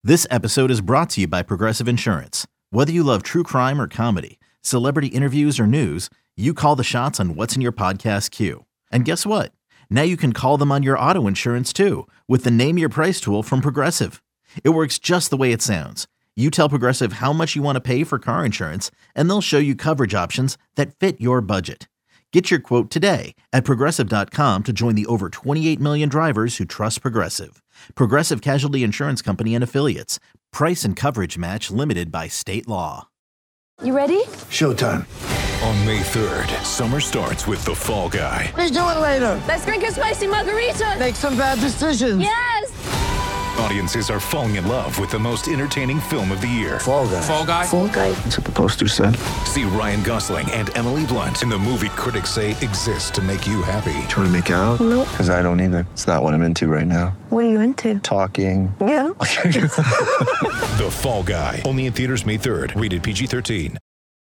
This episode is brought to you by Progressive Insurance. Whether you love true crime or comedy, celebrity interviews or news, you call the shots on what's in your podcast queue. And guess what? Now you can call them on your auto insurance too with the Name Your Price tool from Progressive. It works just the way it sounds. You tell Progressive how much you want to pay for car insurance, and they'll show you coverage options that fit your budget. Get your quote today at Progressive.com to join the over 28 million drivers who trust Progressive. Progressive Casualty Insurance Company and Affiliates. Price and coverage match limited by state law. You ready? Showtime. On May 3rd, summer starts with The Fall Guy. Let's do it later. Let's drink a spicy margarita. Make some bad decisions. Yes! Audiences are falling in love with the most entertaining film of the year. Fall Guy. Fall Guy? Fall guy. That's what the poster said. See Ryan Gosling and Emily Blunt in the movie critics say exists to make you happy. Trying to make it out? Nope. Because I don't either. It's not what I'm into right now. What are you into? Talking. Yeah. The Fall Guy. Only in theaters May 3rd. Rated PG-13.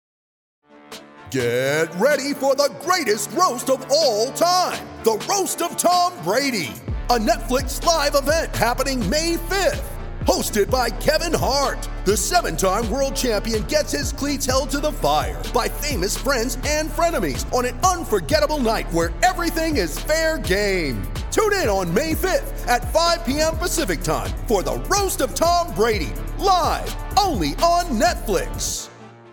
Get ready for the greatest roast of all time, the Roast of Tom Brady, a Netflix live event happening May 5th. Hosted by Kevin Hart, the 7-time world champion gets his cleats held to the fire by famous friends and frenemies on an unforgettable night where everything is fair game. Tune in on May 5th at 5 p.m. Pacific time for the Roast of Tom Brady, live only on Netflix.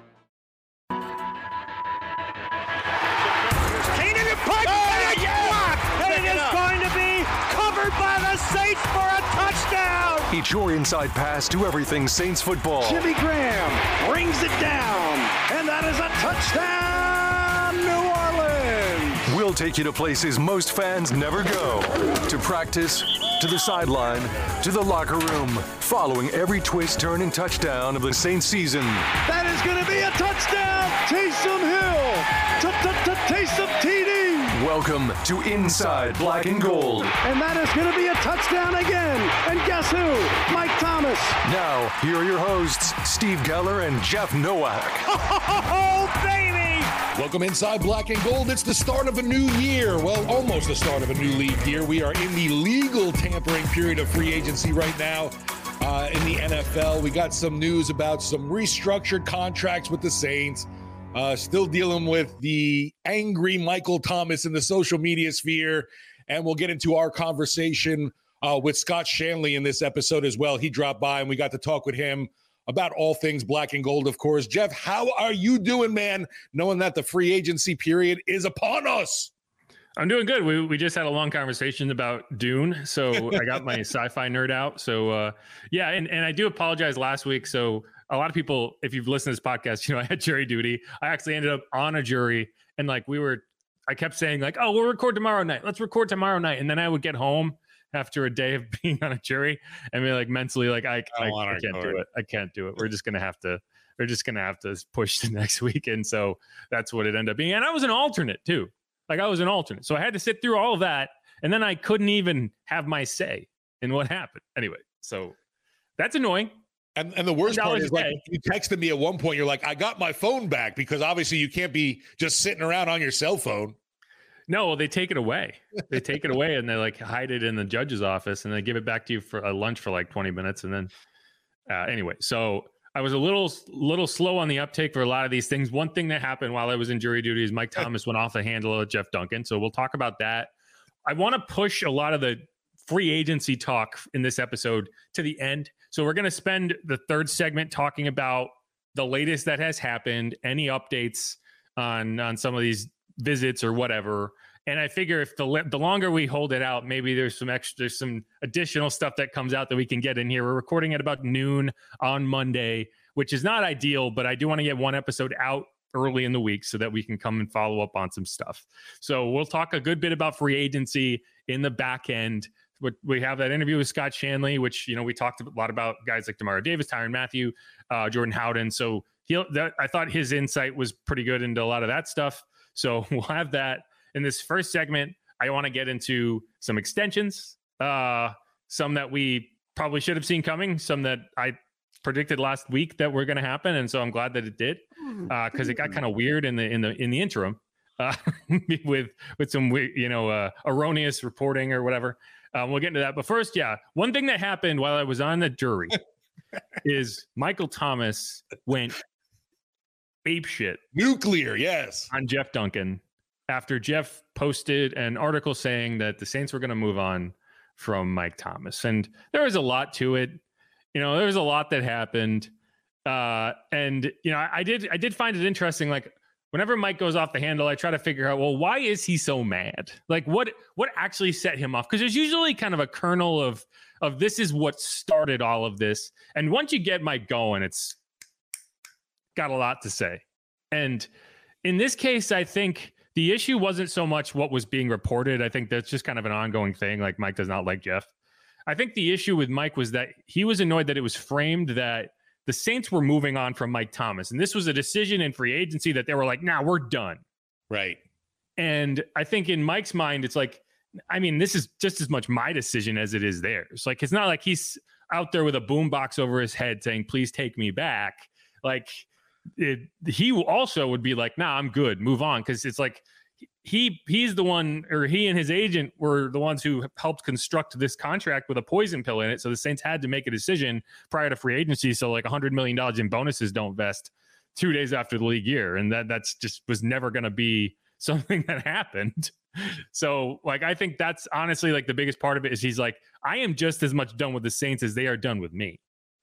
It's your inside pass to everything Saints football. Jimmy Graham brings it down, and that is a touchdown, New Orleans. We'll take you to places most fans never go. To practice, to the sideline, to the locker room, following every twist, turn, and touchdown of the Saints season. That is going to be a touchdown, Taysom Hill, Taysom TD. Welcome to Inside Black and Gold. And that is going to be a touchdown again. And guess who? Mike Thomas. Now, here are your hosts, Steve Geller and Jeff Nowak. Oh, baby! Welcome inside Black and Gold. It's the start of a new year. Well, almost the start of a new league year. We are in the legal tampering period of free agency right now in the NFL. We got some news about some restructured contracts with the Saints. Still dealing with the angry Michael Thomas in the social media sphere. And we'll get into our conversation with Scott Shanley in this episode as well. He dropped by and we got to talk with him about all things black and gold, of course. Jeff, how are you doing, man, knowing that the free agency period is upon us? I'm doing good. We just had a long conversation about Dune, so I got my sci-fi nerd out. So, yeah, and I do apologize last week. So a lot of people, if you've listened to this podcast, you know, I had jury duty. I actually ended up on a jury, and I kept saying like, oh, we'll record tomorrow night. Let's record tomorrow night. And then I would get home after a day of being on a jury and be like mentally like, I can't do it. I can't do it. We're just going to have to push to next week. And so that's what it ended up being. And I was an alternate too. So I had to sit through all of that. And then I couldn't even have my say in what happened. Anyway, so that's annoying. And the worst part is like you texted me at one point, you're like, I got my phone back, because obviously you can't be just sitting around on your cell phone. No, they take it away. They take it away and they like hide it in the judge's office and they give it back to you for a lunch for like 20 minutes. And then anyway, so I was a little slow on the uptake for a lot of these things. One thing that happened while I was in jury duty is Mike Thomas went off the handle of Jeff Duncan. So we'll talk about that. I want to push a lot of the free agency talk in this episode to the end. So we're going to spend the third segment talking about the latest that has happened, any updates on some of these visits or whatever. And I figure if the longer we hold it out, maybe there's some additional stuff that comes out that we can get in here. We're recording at about noon on Monday, which is not ideal, but I do want to get one episode out early in the week so that we can come and follow up on some stuff. So we'll talk a good bit about free agency in the back end. We have that interview with Scott Shanley, which, you know, we talked a lot about guys like Demario Davis, Tyrann Mathieu, Jordan Howden. So I thought his insight was pretty good into a lot of that stuff. So we'll have that in this first segment. I want to get into some extensions, some that we probably should have seen coming, some that I predicted last week that were going to happen, and so I'm glad that it did, because it got kind of weird in the interim with some erroneous reporting or whatever. We'll get into that, but first, one thing that happened while I was on the jury is Michael Thomas went apeshit. Nuclear, yes. On Jeff Duncan after Jeff posted an article saying that the Saints were going to move on from Mike Thomas. And there was a lot to it. There was a lot that happened. And I did find it interesting. Like, whenever Mike goes off the handle, I try to figure out, well, why is he so mad? Like, what actually set him off? Because there's usually kind of a kernel of this is what started all of this. And once you get Mike going, it's got a lot to say. And in this case, I think the issue wasn't so much what was being reported. I think that's just kind of an ongoing thing. Like, Mike does not like Jeff. I think the issue with Mike was that he was annoyed that it was framed that the Saints were moving on from Mike Thomas. And this was a decision in free agency that they were like, nah, we're done. Right. And I think in Mike's mind, it's like, this is just as much my decision as it is theirs. Like, it's not like he's out there with a boombox over his head saying, please take me back. Like, he also would be like, nah, I'm good, move on. Because it's like, he's the one, or he and his agent were the ones who helped construct this contract with a poison pill in it. So the Saints had to make a decision prior to free agency. So like $100 million in bonuses don't vest 2 days after the league year. And that's just was never going to be something that happened. So like, I think that's honestly like the biggest part of it is he's like, I am just as much done with the Saints as they are done with me.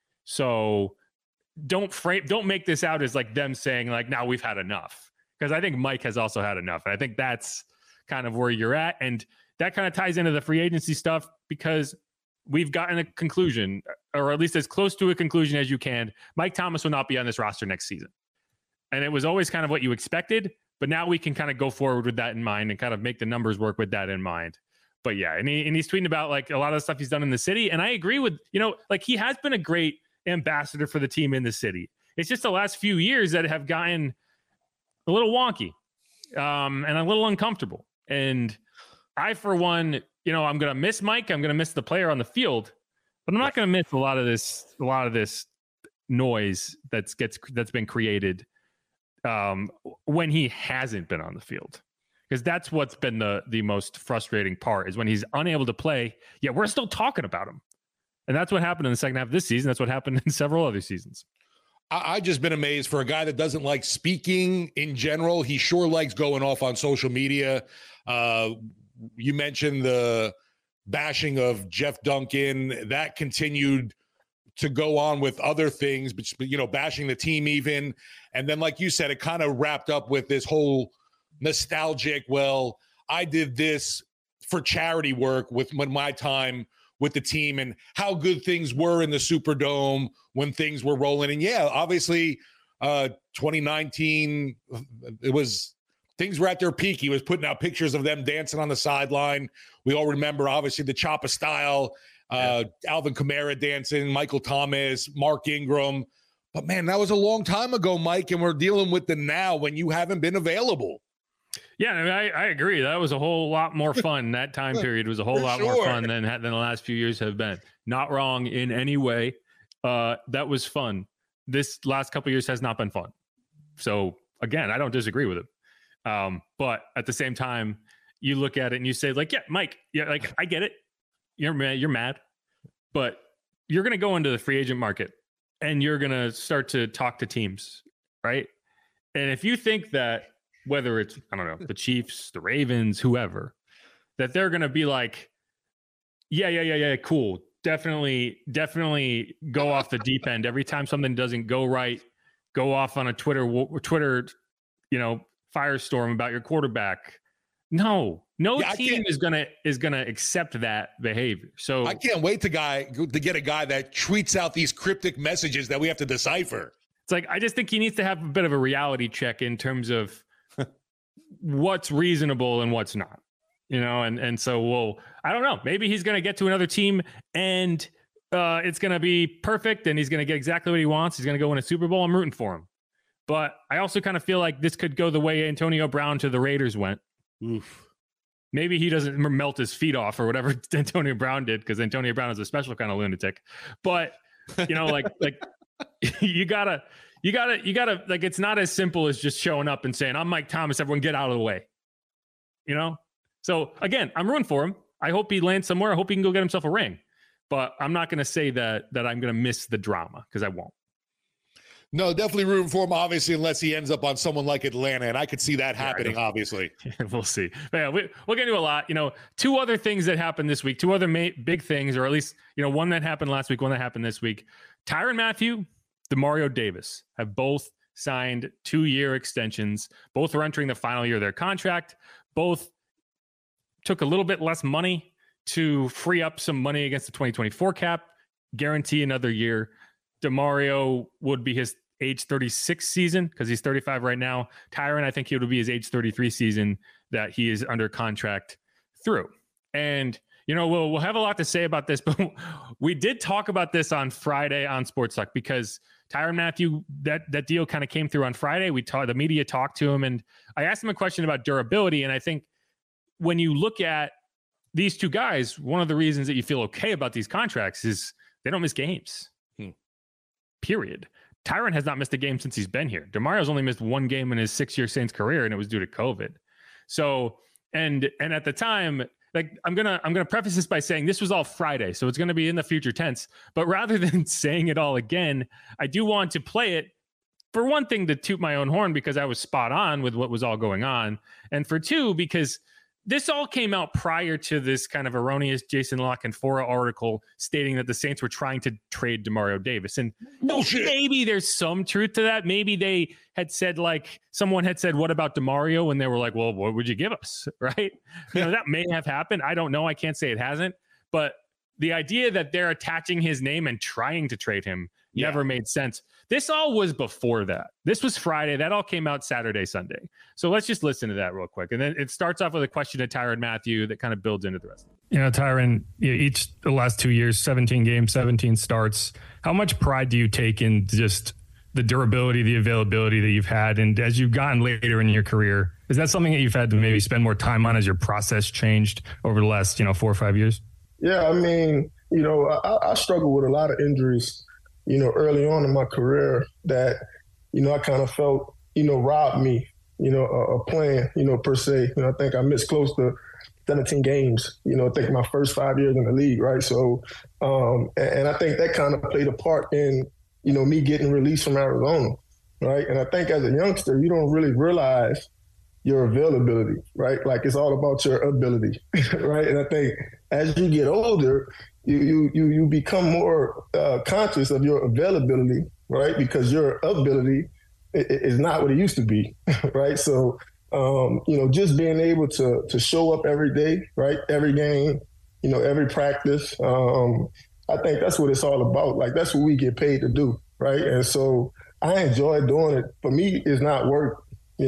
So don't make this out as like them saying like, now we've had enough. Because I think Mike has also had enough. And I think that's kind of where you're at. And that kind of ties into the free agency stuff because we've gotten a conclusion, or at least as close to a conclusion as you can. Mike Thomas will not be on this roster next season. And it was always kind of what you expected. But now we can kind of go forward with that in mind and kind of make the numbers work with that in mind. But yeah, and he's tweeting about like a lot of the stuff he's done in the city. And I agree with, like he has been a great ambassador for the team in the city. It's just the last few years that have gotten a little wonky and a little uncomfortable. And I, for one, I'm going to miss Mike. I'm going to miss the player on the field, but I'm not going to miss a lot of this noise that's been created when he hasn't been on the field. Because that's what's been the most frustrating part is when he's unable to play, yet we're still talking about him. And that's what happened in the second half of this season. That's what happened in several other seasons. I just been amazed for a guy that doesn't like speaking in general. He sure likes going off on social media. You mentioned the bashing of Jeff Duncan. That continued to go on with other things, but bashing the team even. And then, like you said, it kind of wrapped up with this whole nostalgic, well, I did this for charity work when my time with the team and how good things were in the Superdome when things were rolling. And yeah, obviously 2019, things were at their peak. He was putting out pictures of them dancing on the sideline. We all remember, obviously, the Choppa style, Alvin Kamara dancing, Michael Thomas, Mark Ingram. But man, that was a long time ago, Mike, and we're dealing with the now when you haven't been available. Yeah, I agree. That was a whole lot more fun. That time period was a whole lot more fun than the last few years have been. Not wrong in any way. That was fun. This last couple of years has not been fun. So again, I don't disagree with it. But at the same time, you look at it and you say, like, yeah, Mike, yeah, like I get it. You're mad, but you're going to go into the free agent market and you're going to start to talk to teams, right? And if you think that whether it's, I don't know, the Chiefs, the Ravens, whoever, that they're going to be like, yeah, cool. Definitely go off the deep end. Every time something doesn't go right, go off on a Twitter, firestorm about your quarterback. No team is gonna accept that behavior. So I can't wait to get a guy that tweets out these cryptic messages that we have to decipher. It's like, I just think he needs to have a bit of a reality check in terms of what's reasonable and what's not, and so I don't know, maybe he's going to get to another team and it's going to be perfect and he's going to get exactly what he wants. He's going to go win a Super Bowl. I'm rooting for him. But I also kind of feel like this could go the way Antonio Brown to the Raiders went. Oof. Maybe he doesn't melt his feet off or whatever Antonio Brown did, because Antonio Brown is a special kind of lunatic. But like you gotta like, it's not as simple as just showing up and saying, I'm Mike Thomas, everyone get out of the way. So again, I'm rooting for him. I hope he lands somewhere. I hope he can go get himself a ring. but I'm not going to say that I'm going to miss the drama, because I won't. No, definitely rooting for him, obviously, unless he ends up on someone like Atlanta, and I could see that happening, obviously. We'll see. But yeah, we'll get into a lot. Two other things that happened this week, two other big things, or at least, one that happened last week, one that happened this week. Tyrann Mathieu, Demario Davis have both signed 2-year extensions. Both are entering the final year of their contract. Both took a little bit less money to free up some money against the 2024 cap, guarantee another year. Demario would be his age 36 season because he's 35 right now. Tyrann, I think he would be his age 33 season that he is under contract through. And, we'll have a lot to say about this, but we did talk about this on Friday on Sports Talk because Tyrann Mathieu, that deal kind of came through on Friday. The media talked to him, and I asked him a question about durability. And I think when you look at these two guys, one of the reasons that you feel okay about these contracts is they don't miss games. Period. Tyrann has not missed a game since he's been here. Demario's only missed one game in his 6-year Saints career, and it was due to COVID. So, and at the time, I'm gonna preface this by saying this was all Friday, so it's gonna be in the future tense. But rather than saying it all again, I do want to play it, for one thing, to toot my own horn because I was spot on with what was all going on, and for two, because this all came out prior to this kind of erroneous Jason La Canfora article stating that the Saints were trying to trade Demario Davis. And maybe there's some truth to that. Maybe they had said, someone had said, what about Demario? And they were like, well, what would you give us? Right? That may have happened. I don't know. I can't say it hasn't. But the idea that they're attaching his name and trying to trade him never made sense. This all was before that. This was Friday. That all came out Saturday, Sunday. So let's just listen to that real quick. And then it starts off with a question to Tyrann Mathieu that kind of builds into the rest. Tyrann, the last 2 years, 17 games, 17 starts. How much pride do you take in just the durability, the availability that you've had? And as you've gotten later in your career, is that something that you've had to maybe spend more time on as your process changed over the last, 4 or 5 years? Yeah, I mean, I struggle with a lot of injuries, early on in my career that, I kind of felt, robbed me, of playing, per se. I think I missed close to 17 games, I think my first 5 years in the league, right? So, and I think that kind of played a part in, me getting released from Arizona, right? And I think as a youngster, you don't really realize your availability, right? Like it's all about your ability, right? And I think as you get older, you become more conscious of your availability, right? Because your ability is not what it used to be, right? So, just being able to show up every day, right? Every game, every practice. I think that's what it's all about. Like that's what we get paid to do, right? And so I enjoy doing it. For me, it's not work,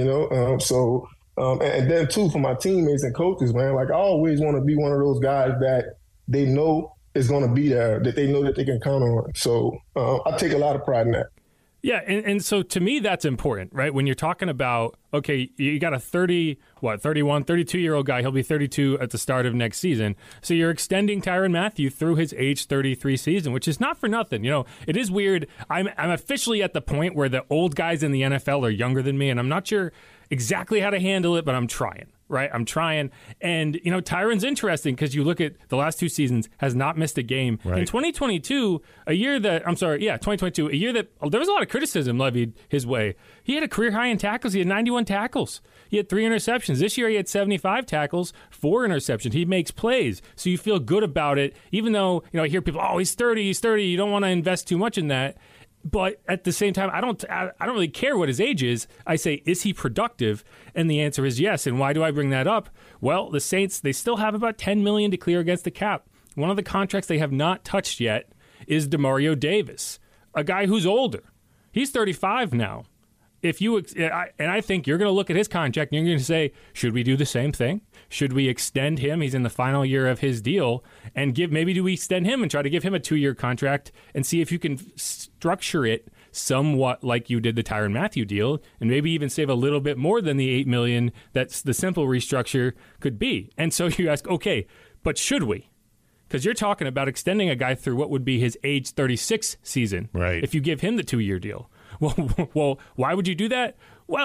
and then too, for my teammates and coaches, man, like I always want to be one of those guys that they know is going to be there, that they know that they can count on. So I take a lot of pride in that. Yeah, and so to me, that's important, right? When you're talking about, okay, you got a 32-year-old guy. He'll be 32 at the start of next season. So you're extending Tyrann Mathieu through his age 33 season, which is not for nothing. It is weird. I'm officially at the point where the old guys in the NFL are younger than me, and I'm not sure exactly how to handle it, but I'm trying. Right, I'm trying. And, Tyrann's interesting because you look at the last 2 seasons, has not missed a game. Right. In 2022, a year that there was a lot of criticism levied his way. He had a career high in tackles. He had 91 tackles. He had 3 interceptions. This year he had 75 tackles, 4 interceptions. He makes plays. So you feel good about it, even though, I hear people, he's 30. You don't want to invest too much in that. But at the same time, I don't really care what his age is. I say, is he productive? And the answer is yes. And why do I bring that up? Well, the Saints, they still have about $10 million to clear against the cap. One of the contracts they have not touched yet is Demario Davis, a guy who's older. He's 35 now. I think you're going to look at his contract and you're going to say, should we do the same thing? Should we extend him? He's in the final year of his deal. And maybe do we extend him and try to give him a 2-year contract and see if you can structure it somewhat like you did the Tyrann Mathieu deal and maybe even save a little bit more than the $8 million that's the simple restructure could be. And so you ask, okay, but should we? Because you're talking about extending a guy through what would be his age 36 season, right? If you give him the 2-year deal. Well, why would you do that? Well,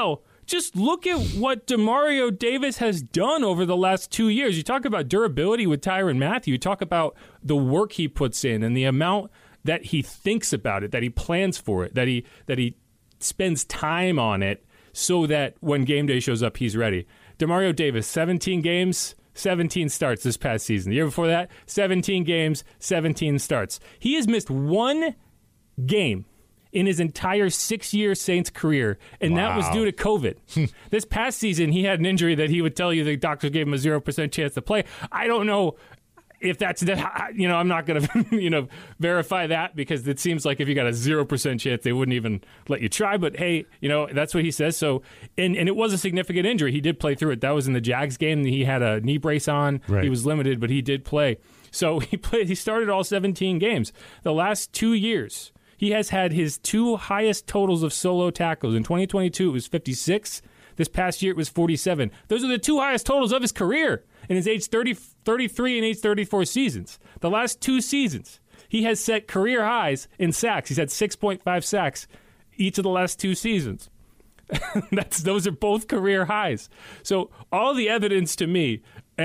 just look at what Demario Davis has done over the last 2 years. You talk about durability with Tyrann Mathieu. You talk about the work he puts in and the amount that he thinks about it, that he plans for it, that he spends time on it so that when game day shows up, he's ready. Demario Davis, 17 games, 17 starts this past season. The year before that, 17 games, 17 starts. He has missed one game in his entire 6-year Saints career, and that was due to COVID. This past season, he had an injury that he would tell you the doctors gave him a 0% chance to play. I don't know if that's that. I'm not going to verify that, because it seems like if you got a 0% chance, they wouldn't even let you try. But hey, that's what he says. So, and it was a significant injury. He did play through it. That was in the Jags game. He had a knee brace on. Right. He was limited, but he did play. So he started all 17 games. The last 2 years, he has had his 2 highest totals of solo tackles. In 2022, it was 56. This past year, it was 47. Those are the 2 highest totals of his career in his age 33 and age 34 seasons. The last 2 seasons, he has set career highs in sacks. He's had 6.5 sacks each of the last 2 seasons. Those are both career highs. So all the evidence to me,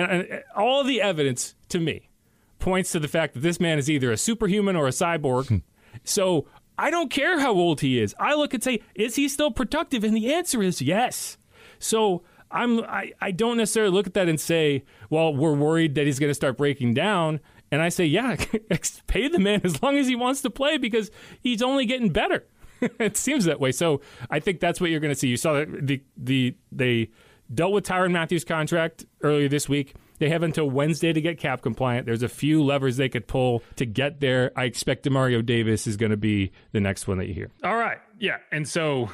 points to the fact that this man is either a superhuman or a cyborg. So I don't care how old he is. I look and say, is he still productive? And the answer is yes. So I don't necessarily look at that and say, well, we're worried that he's going to start breaking down. And I say, yeah, pay the man as long as he wants to play, because he's only getting better. It seems that way. So I think that's what you're going to see. You saw that they dealt with Tyrann Mathieu's contract earlier this week. They have until Wednesday to get cap compliant. There's a few levers they could pull to get there. I expect Demario Davis is going to be the next one that you hear. All right. Yeah. And so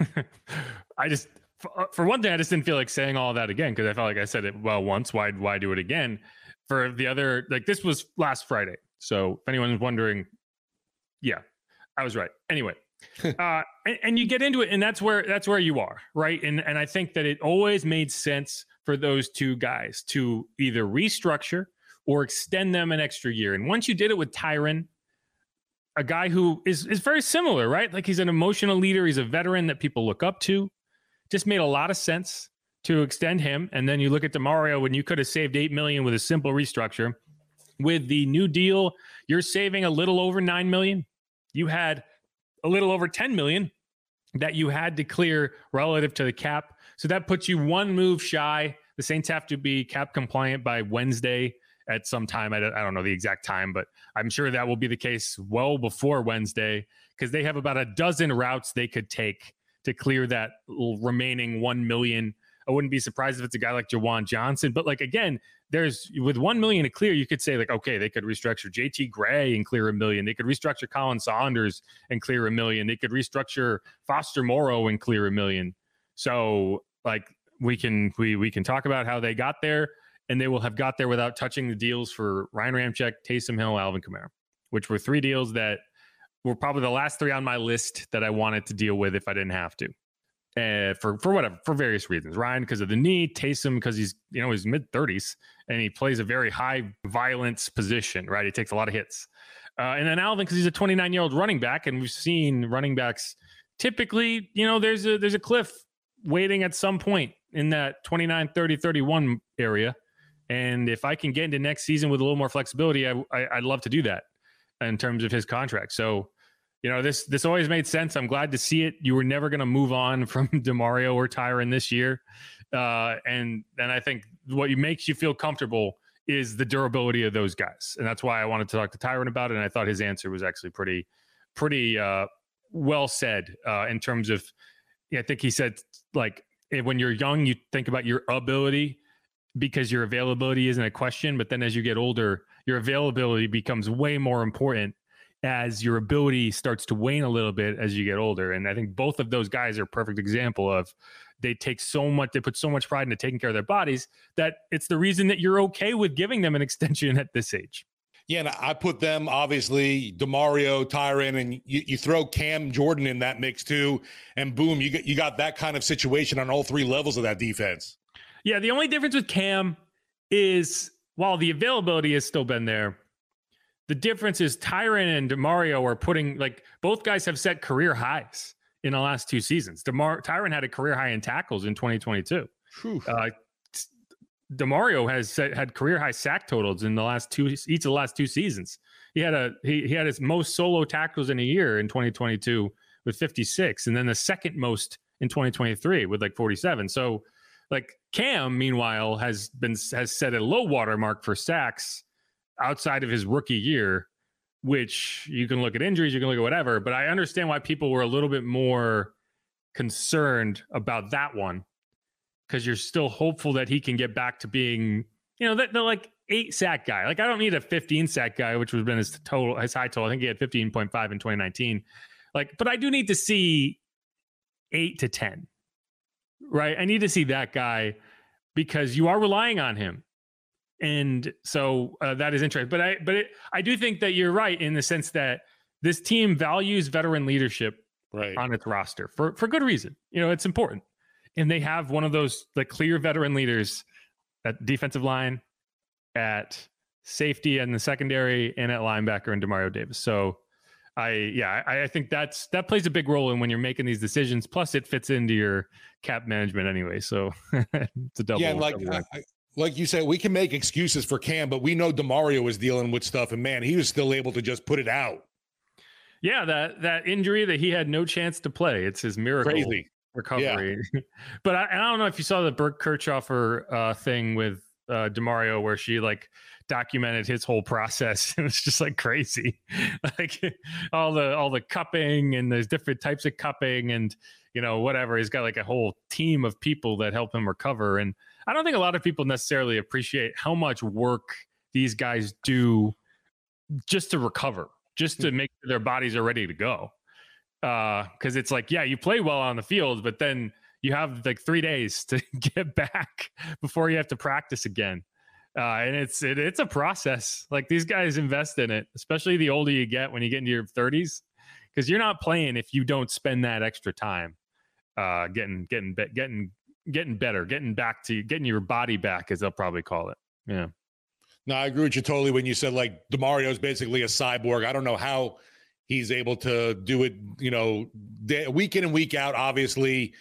for one thing, I just didn't feel like saying all that again, because I felt like I said it once. Why do it again? For the other, this was last Friday. So if anyone's wondering, yeah, I was right. Anyway, and you get into it, and that's where you are, right? And I think that it always made sense for those 2 guys to either restructure or extend them an extra year. And once you did it with Tyrann, a guy who is very similar, right? Like, he's an emotional leader. He's a veteran that people look up to. Just made a lot of sense to extend him. And then you look at Demario, when you could have saved $8 million with a simple restructure. With the new deal, you're saving a little over $9 million. You had a little over $10 million that you had to clear relative to the cap. So that puts you 1 move shy. The Saints have to be cap compliant by Wednesday at some time. I don't know the exact time, but I'm sure that will be the case well before Wednesday, because they have about a dozen routes they could take to clear that remaining 1 million. I wouldn't be surprised if it's a guy like Jawan Johnson, but again, there's with 1 million to clear, you could say okay, they could restructure JT Gray and clear $1 million. They could restructure Colin Saunders and clear $1 million. They could restructure Foster Moreau and clear $1 million. So we can talk about how they got there, and they will have got there without touching the deals for Ryan Ramczyk, Taysom Hill, Alvin Kamara, which were 3 deals that were probably the last 3 on my list that I wanted to deal with if I didn't have to. For various reasons. Ryan because of the knee, Taysom because he's his mid-30s and he plays a very high violence position, right? He takes a lot of hits. And then Alvin because he's a 29-year-old running back, and we've seen running backs typically, there's a cliff waiting at some point in that 29, 30, 31 area. And if I can get into next season with a little more flexibility, I'd love to do that in terms of his contract. So this always made sense. I'm glad to see it. You were never going to move on from Demario or Tyrann this year. And then I think what makes you feel comfortable is the durability of those guys. And that's why I wanted to talk to Tyrann about it. And I thought his answer was actually pretty well said in terms of, I think he said, when you're young, you think about your ability because your availability isn't a question. But then as you get older, your availability becomes way more important as your ability starts to wane a little bit as you get older. And I think both of those guys are a perfect example of they put so much pride into taking care of their bodies that it's the reason that you're okay with giving them an extension at this age. Yeah, and I put them, obviously, Demario, Tyrann, and you throw Cam Jordan in that mix too, and boom, you got that kind of situation on all 3 levels of that defense. Yeah, the only difference with Cam is while the availability has still been there, the difference is Tyrann and Demario are putting both guys have set career highs in the last 2 seasons. Tyron had a career high in tackles in 2022. DeMario has had career high sack totals in each of the last 2 seasons. He had his most solo tackles in a year in 2022 with 56, and then the second most in 2023 with like 47. So like Cam, meanwhile, has set a low water mark for sacks outside of his rookie year, which you can look at injuries, you can look at whatever, but I understand why people were a little bit more concerned about that one, because you're still hopeful that he can get back to being, the like 8 sack guy. Like I don't need a 15 sack guy, which would have been his high total. I think he had 15.5 in 2019. Like, but I do need to see 8 to 10, right? I need to see that guy because you are relying on him. And so that is interesting. But I do think that you're right in the sense that this team values veteran leadership on its roster for good reason. It's important. And they have one of those like clear veteran leaders at defensive line, at safety and the secondary, and at linebacker and Demario Davis. So I think that plays a big role in when you're making these decisions. Plus, it fits into your cap management anyway. So it's a double. Yeah, like you said, we can make excuses for Cam, but we know Demario was dealing with stuff, and man, he was still able to just put it out. Yeah, that injury that he had no chance to play. It's his miracle recovery. Yeah. But I don't know if you saw the Burke Kirchhofer thing with Demario, where she like documented his whole process. It was just like crazy, like all the cupping, and there's different types of cupping, and whatever. He's got like a whole team of people that help him recover. And I don't think a lot of people necessarily appreciate how much work these guys do just to recover, just to make sure their bodies are ready to go. Because it's like, yeah, you play well on the field, but then you have like 3 days to get back before you have to practice again. And it's a process. Like these guys invest in it, especially the older you get when you get into your 30s, because you're not playing if you don't spend that extra time getting better, getting your body back, as they'll probably call it. Yeah. No, I agree with you totally when you said like DeMario is basically a cyborg. I don't know how he's able to do it, week in and week out. Obviously,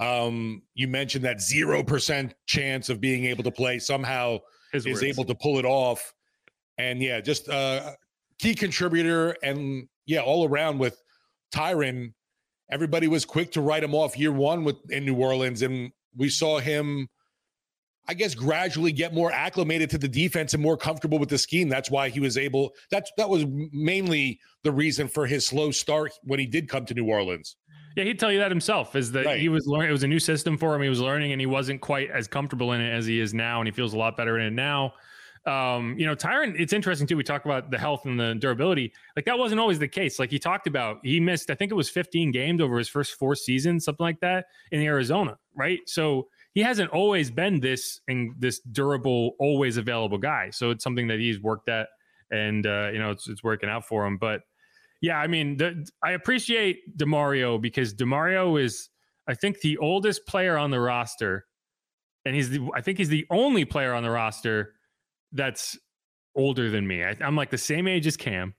you mentioned that 0% chance of being able to play. Somehow is able to pull it off. And yeah, just key contributor. And yeah, all around with Tyron, everybody was quick to write him off year one in New Orleans. And we saw him, I guess, gradually get more acclimated to the defense and more comfortable with the scheme. That's why he was able, that was mainly the reason for his slow start when he did come to New Orleans. Yeah, he'd tell you that himself, is that he was learning. It was a new system for him. He was learning, and he wasn't quite as comfortable in it as he is now, and he feels a lot better in it now. Tyron, it's interesting too. We talk about the health and the durability. Like that wasn't always the case. Like he talked about, he missed, I think it was 15 games over his first 4 seasons, something like that, in Arizona, right? So he hasn't always been this durable, always available guy. So it's something that he's worked at, and it's working out for him. But yeah, I mean, I appreciate DeMario because DeMario is, I think, the oldest player on the roster, and I think he's the only player on the roster that's older than me. I'm like the same age as Cam.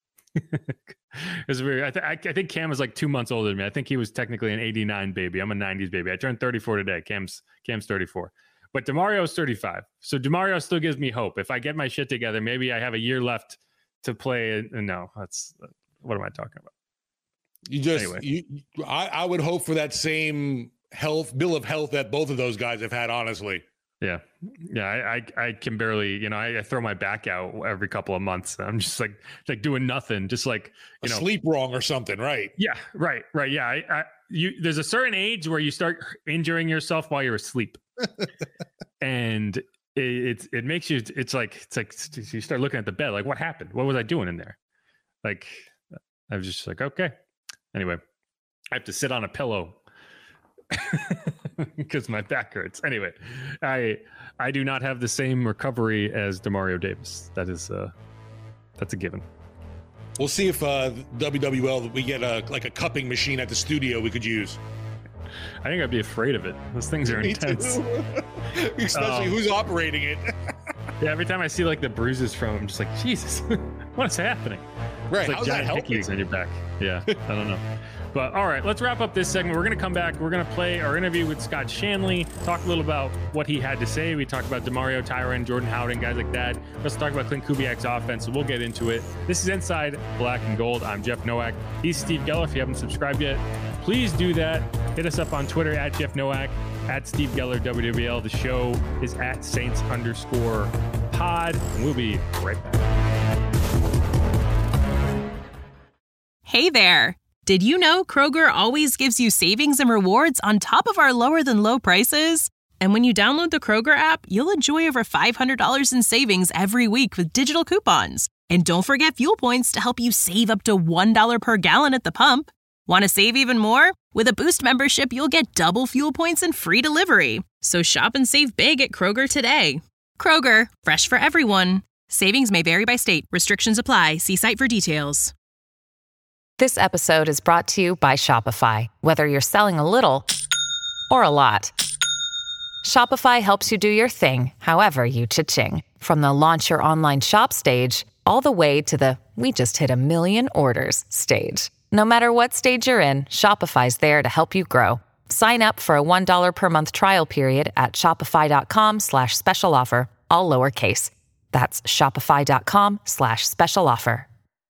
It's weird. I think Cam is like 2 months older than me. I think he was technically an 89 baby. I'm a 90s baby. I turned 34 today. Cam's 34. But DeMario's 35. So DeMario still gives me hope. If I get my shit together, maybe I have a year left to play. No, what am I talking about? I would hope for that same bill of health that both of those guys have had, honestly. Yeah. I can barely, I throw my back out every couple of months. I'm just like doing nothing, just like, sleep wrong or something. Right. Yeah. Right. Yeah. There's a certain age where you start injuring yourself while you're asleep. And it makes you, it's like you start looking at the bed, like what happened? What was I doing in there? Like, I was just like, okay. Anyway, I have to sit on a pillow because my back hurts. Anyway, I do not have the same recovery as Demario Davis. That's a given. We'll see if WWL, we get a cupping machine at the studio we could use. I think I'd be afraid of it. Those things are intense. Especially who's operating it. Yeah, every time I see like the bruises from him, I'm just like, Jesus, what is happening? Right. It's like How's that giant helping? hickeys on your back. Yeah, I don't know. But all right, let's wrap up this segment. We're going to come back. We're going to play our interview with Scott Shanle, talk a little about what he had to say. We talked about DeMario, Tyrann, Jordan Howden, guys like that. Let's talk about Clint Kubiak's offense, so we'll get into it. This is Inside Black and Gold. I'm Jeff Nowak. He's Steve Geller. If you haven't subscribed yet, please do that. Hit us up on Twitter at Jeff Nowak, at Steve Geller WWL. The show is at Saints_pod. And we'll be right back. Hey there. Did you know Kroger always gives you savings and rewards on top of our lower than low prices? And when you download the Kroger app, you'll enjoy over $500 in savings every week with digital coupons. And don't forget fuel points to help you save up to $1 per gallon at the pump. Want to save even more? With a Boost membership, you'll get double fuel points and free delivery. So shop and save big at Kroger today. Kroger, fresh for everyone. Savings may vary by state. Restrictions apply. See site for details. This episode is brought to you by Shopify. Whether you're selling a little or a lot, Shopify helps you do your thing, however you cha-ching. From the launch your online shop stage, all the way to the we just hit 1 million orders stage. No matter what stage you're in, Shopify's there to help you grow. Sign up for a $1 per month trial period at shopify.com/special offer, all lowercase. That's shopify.com/special offer.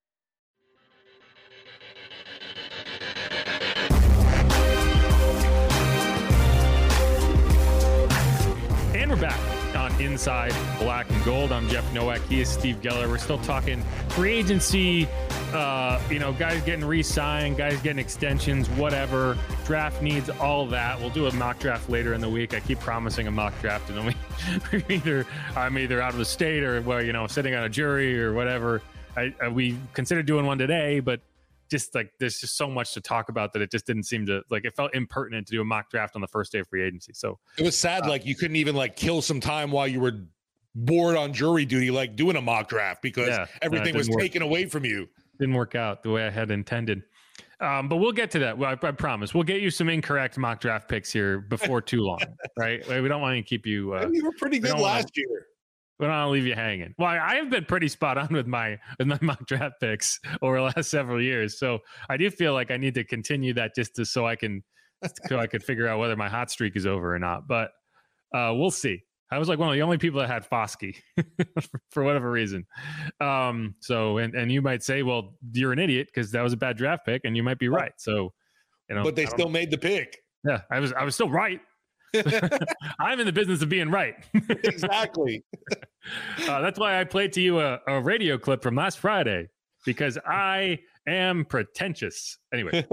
And we're back on Inside Black and Gold. I'm Jeff Nowak. He is Steve Geller. We're still talking free agency, guys getting re-signed, guys getting extensions, whatever, draft needs, all that. We'll do a mock draft later in the week. I keep promising a mock draft, and then I'm either out of the state or, sitting on a jury or whatever. We considered doing one today, but just like there's just so much to talk about that it just didn't seem to, like, it felt impertinent to do a mock draft on the first day of free agency. So it was sad. Like you couldn't even kill some time while you were bored on jury duty, doing a mock draft because everything was taken away from you. Didn't work out the way I had intended. But we'll get to that. Well, I promise we'll get you some incorrect mock draft picks here before too long, right? We don't want to keep you. You were pretty good last year. We don't want to leave you hanging. Well, I have been pretty spot on with my mock draft picks over the last several years. So I do feel like I need to continue that so I could figure out whether my hot streak is over or not. But we'll see. I was like one of the only people that had Foskey for whatever reason. So you might say, well, you're an idiot because that was a bad draft pick, and you might be right. So, but they still made the pick. Yeah, I was still right. I'm in the business of being right. Exactly. That's why I played to you a radio clip from last Friday, because I am pretentious. Anyway.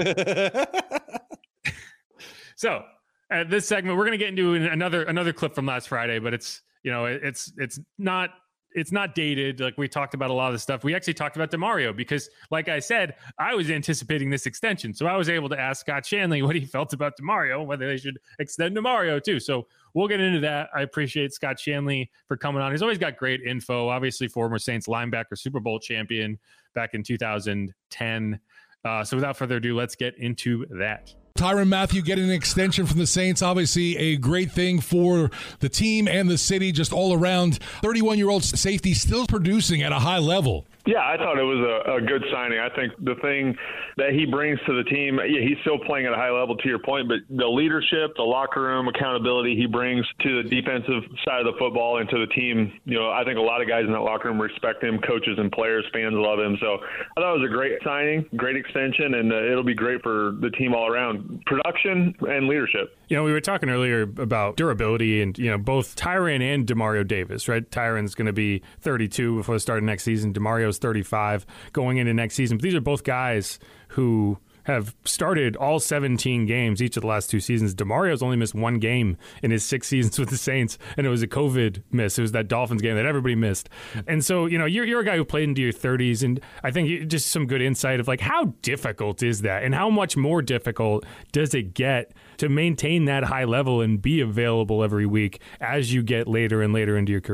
So at this segment, we're going to get into another clip from last Friday, but it's not dated. Like we talked about a lot of the stuff. We actually talked about DeMario because, like I said, I was anticipating this extension. So I was able to ask Scott Shanle what he felt about DeMario, whether they should extend DeMario too. So we'll get into that. I appreciate Scott Shanle for coming on. He's always got great info. Obviously, former Saints linebacker, Super Bowl champion back in 2010. So without further ado, let's get into that. Tyrann Mathieu getting an extension from the Saints, obviously a great thing for the team and the city, just all around. 31-year-old safety still producing at a high level. Yeah, I thought it was a good signing. I think the thing that he brings to the team, he's still playing at a high level, to your point, but the leadership, the locker room accountability he brings to the defensive side of the football and to the team, I think a lot of guys in that locker room respect him. Coaches and players, fans love him. So I thought it was a great signing, great extension, and it'll be great for the team all around. Production and leadership. We were talking earlier about durability and, both Tyrann and DeMario Davis, right? Tyrann's going to be 32 before the start of next season. DeMario's 35 going into next season. But these are both guys who have started all 17 games each of the last two seasons. DeMario's only missed one game in his 6 seasons with the Saints, and it was a COVID miss. It was that Dolphins game that everybody missed. And so, you're a guy who played into your 30s, and I think just some good insight of how difficult is that, and how much more difficult does it get to maintain that high level and be available every week as you get later and later into your career?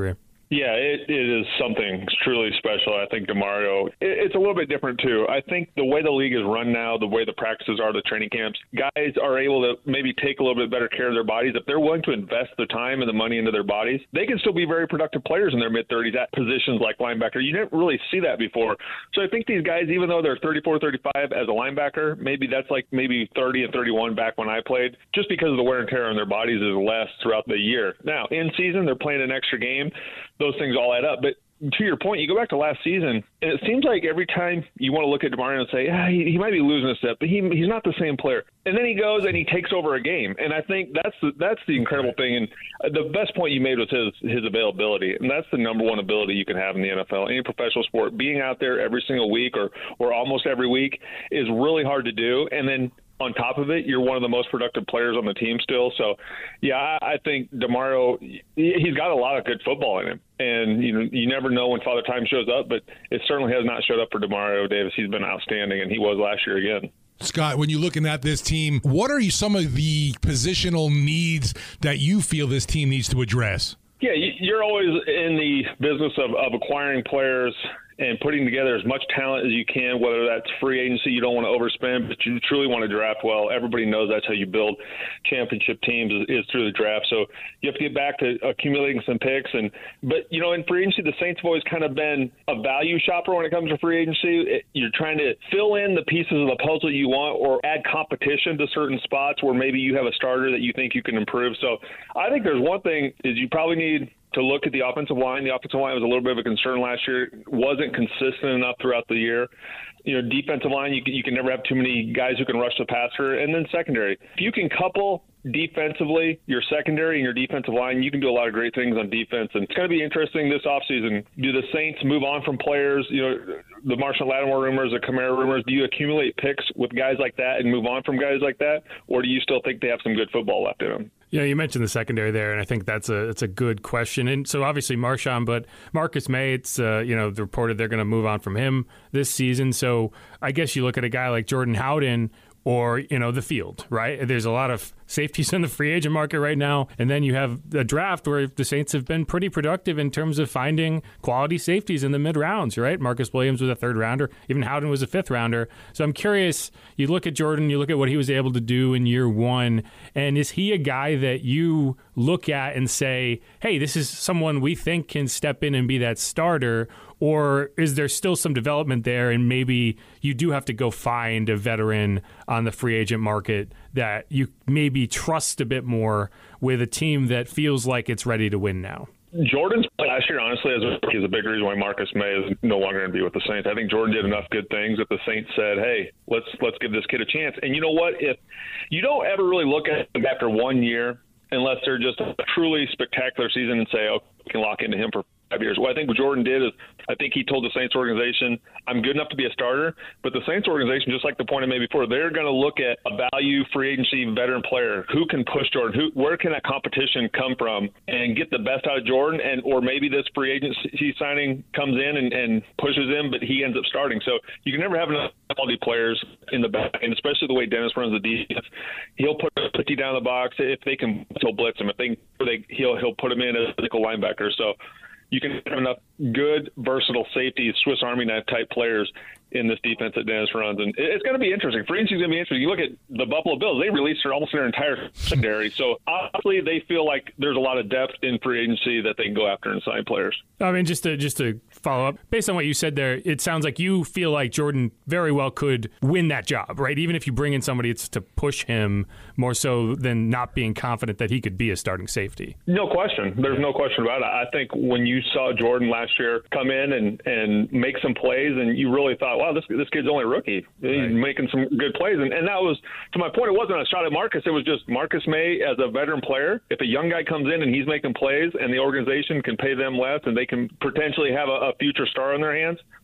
Yeah, it is something truly special. I think DeMario, it's a little bit different too. I think the way the league is run now, the way the practices are, the training camps, guys are able to maybe take a little bit better care of their bodies. If they're willing to invest the time and the money into their bodies, they can still be very productive players in their mid-30s at positions like linebacker. You didn't really see that before. So I think these guys, even though they're 34, 35 as a linebacker, maybe that's like maybe 30 and 31 back when I played, just because of the wear and tear on their bodies is less throughout the year. Now, in season, they're playing an extra game. Those things all add up. But to your point, you go back to last season, and it seems like every time you want to look at DeMario and say, he might be losing a step, but he's not the same player. And then he goes and he takes over a game. And I think that's the incredible thing. And the best point you made was his availability. And that's the number one ability you can have in the NFL. Any professional sport, being out there every single week or almost every week is really hard to do. And then on top of it, you're one of the most productive players on the team still. So, yeah, I think DeMario, he's got a lot of good football in him. And, you never know when Father Time shows up, but it certainly has not showed up for DeMario Davis. He's been outstanding, and he was last year again. Scott, when you're looking at this team, what are some of the positional needs that you feel this team needs to address? Yeah, you're always in the business of acquiring players and putting together as much talent as you can, whether that's free agency, you don't want to overspend, but you truly want to draft well. Everybody knows that's how you build championship teams is through the draft. So you have to get back to accumulating some picks. But in free agency, the Saints have always kind of been a value shopper when it comes to free agency. You're trying to fill in the pieces of the puzzle you want or add competition to certain spots where maybe you have a starter that you think you can improve. So I think there's one thing is you probably need to look at the offensive line. The offensive line was a little bit of a concern last year. Wasn't consistent enough throughout the year. Defensive line, you can never have too many guys who can rush the passer. And then secondary. If you can couple defensively your secondary and your defensive line, you can do a lot of great things on defense. And it's going to be interesting this offseason. Do the Saints move on from players, the Marshall Lattimore rumors, the Kamara rumors? Do you accumulate picks with guys like that and move on from guys like that? Or do you still think they have some good football left in them? Yeah, you mentioned the secondary there, and I think it's a good question. And so obviously Marshawn, but Marcus May, it's reported they're going to move on from him this season. So I guess you look at a guy like Jordan Howden or the field, right? There's a lot of safeties in the free agent market right now, and then you have a draft where the Saints have been pretty productive in terms of finding quality safeties in the mid rounds, right? Marcus Williams was a third rounder, even Howden was a fifth rounder. So I'm curious, you look at Jordan, you look at what he was able to do in year one, and is he a guy that you look at and say, hey, this is someone we think can step in and be that starter? Or is there still some development there and maybe you do have to go find a veteran on the free agent market that you maybe trust a bit more with a team that feels like it's ready to win now? Jordan's play last year, honestly, is a big reason why Marcus May is no longer going to be with the Saints. I think Jordan did enough good things that the Saints said, hey, let's give this kid a chance. And you know what? If you don't ever really look at him after 1 year, unless they're just a truly spectacular season and say, oh, we can lock into him for 5 years. What I think what Jordan did is I think he told the Saints organization, I'm good enough to be a starter, but the Saints organization, just like the point I made before, they're going to look at a value free agency veteran player. Who can push Jordan? Where can that competition come from and get the best out of Jordan? Or maybe this free agency signing comes in and pushes him, but he ends up starting. So you can never have enough quality players in the back, and especially the way Dennis runs the defense. He'll put 50 down the box. If they can, he'll blitz him. He'll put him in as a nickel linebacker. So you can have enough good, versatile safety, Swiss Army knife type players in this defense that Dennis runs. And it's going to be interesting. Free agency is going to be interesting. You look at the Buffalo Bills, they released almost their entire secondary. So obviously they feel like there's a lot of depth in free agency that they can go after and sign players. I mean, just to follow up, based on what you said there, it sounds like you feel like Jordan very well could win that job, right? Even if you bring in somebody, it's to push him more so than not being confident that he could be a starting safety. No question. There's no question about it. I think when you saw Jordan last year come in and make some plays and you really thought, wow, this kid's only a rookie. He's making some good plays. And that was, to my point, it wasn't a shot at Marcus. It was just Marcus May as a veteran player. If a young guy comes in and he's making plays and the organization can pay them less and they can potentially have a future star in their hands,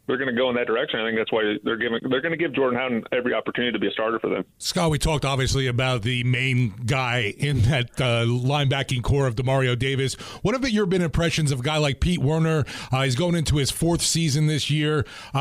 they're going to go in that direction. I think that's why they're going to give Jordan Howden every opportunity to be a starter for them. Scott, we talked obviously about the main guy in that linebacking core of Demario Davis. What have your been impressions of a guy like Pete Werner? He's going into his 4th season this year.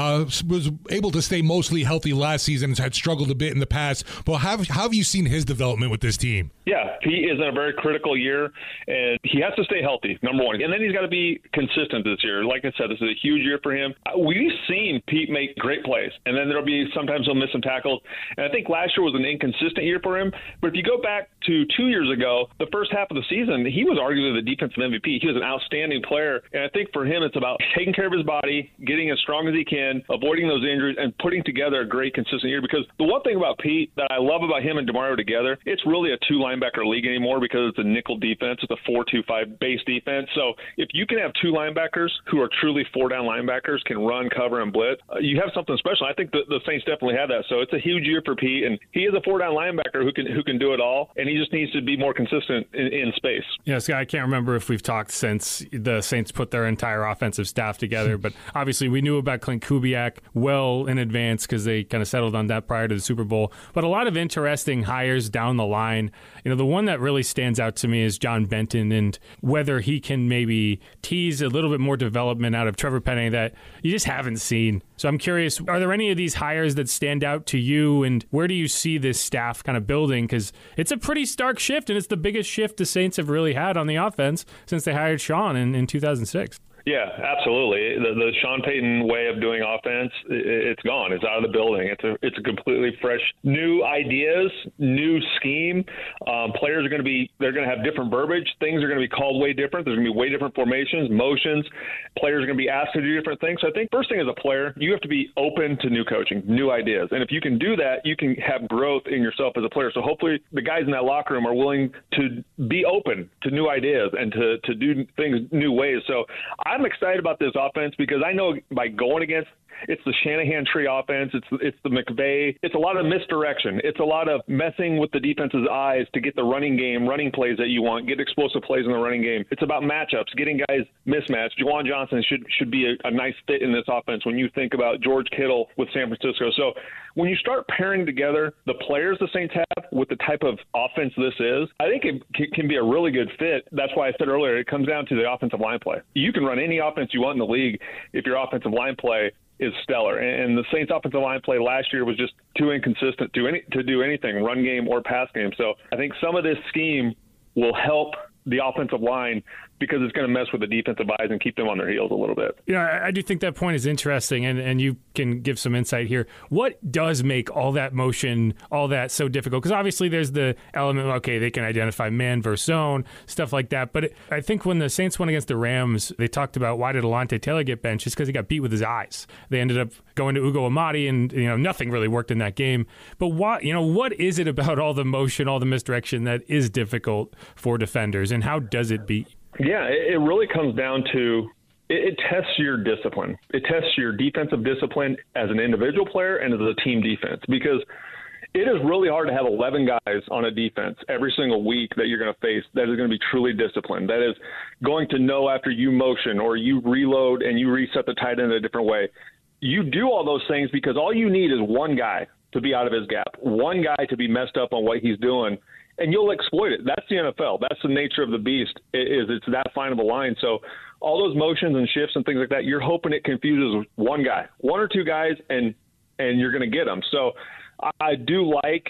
Was able to stay mostly healthy last season and had struggled a bit in the past. But how have you seen his development with this team? Yeah, Pete is in a very critical year, and he has to stay healthy, number one. And then he's got to be consistent this year. Like I said, this is a huge year for him. We've seen Pete make great plays, and then there'll be sometimes he'll miss some tackles. And I think last year was an inconsistent year for him. But if you go back to 2 years ago, the first half of the season, he was arguably the defensive MVP. He was an outstanding player. And I think for him, it's about taking care of his body, getting as strong as he can, avoiding those injuries, and putting together a great, consistent year. Because the one thing about Pete that I love about him and Demario together, it's really a 2-linebacker league anymore because it's a nickel defense. It's a 4-2-5 base defense. So if you can have 2 linebackers who are truly 4-down linebackers, can run, cover, and blitz, you have something special. I think the Saints definitely have that. So it's a huge year for Pete, and he is a 4-down linebacker who can do it all, and he just needs to be more consistent in space. Yeah, Scott, I can't remember if we've talked since the Saints put their entire offensive staff together, but obviously we knew about Clint Kubiak well in advance because they kind of settled on that prior to the Super Bowl. But a lot of interesting hires down the line. The one that really stands out to me is John Benton, and whether he can maybe tease a little bit more development out of Trevor Penning that you just haven't seen. So I'm curious, are there any of these hires that stand out to you, and where do you see this staff kind of building? Because it's a pretty stark shift, and it's the biggest shift the Saints have really had on the offense since they hired Sean in 2006. Yeah, absolutely. The Sean Payton way of doing offense, it's gone. It's out of the building. It's a completely fresh, new ideas, new scheme. Players are going to have different verbiage. Things are going to be called way different. There's going to be way different formations, motions. Players are going to be asked to do different things. So I think first thing as a player, you have to be open to new coaching, new ideas. And if you can do that, you can have growth in yourself as a player. So hopefully the guys in that locker room are willing to be open to new ideas and to do things new ways. So I'm excited about this offense because I know by going against it's the Shanahan tree offense. It's the McVay. It's a lot of misdirection. It's a lot of messing with the defense's eyes to get the running plays that you want, get explosive plays in the running game. It's about matchups, getting guys mismatched. Juwan Johnson should be a nice fit in this offense when you think about George Kittle with San Francisco. So when you start pairing together the players the Saints have with the type of offense this is, I think it can be a really good fit. That's why I said earlier, it comes down to the offensive line play. You can run any offense you want in the league if your offensive line play is stellar. And the Saints offensive line play last year was just too inconsistent to do anything, run game or pass game. So I think some of this scheme will help the offensive line because it's going to mess with the defensive eyes and keep them on their heels a little bit. I do think that point is interesting, and you can give some insight here. What does make all that motion, all that so difficult? Because obviously there's the element, okay, they can identify man versus zone, stuff like that. But I think when the Saints went against the Rams, they talked about why did Alontae Taylor get benched? Just because he got beat with his eyes. They ended up going to Ugo Amadi, and nothing really worked in that game. But what is it about all the motion, all the misdirection that is difficult for defenders, and how does it beat? Yeah, it really comes down to it tests your discipline. It tests your defensive discipline as an individual player and as a team defense, because it is really hard to have 11 guys on a defense every single week that you're going to face that is going to be truly disciplined, that is going to know after you motion or you reload and you reset the tight end a different way. You do all those things because all you need is one guy to be out of his gap, one guy to be messed up on what he's doing, and you'll exploit it. That's the NFL. That's the nature of the beast, is it's that fine of a line. So all those motions and shifts and things like that, you're hoping it confuses one guy, one or two guys, and you're going to get them. So I do like,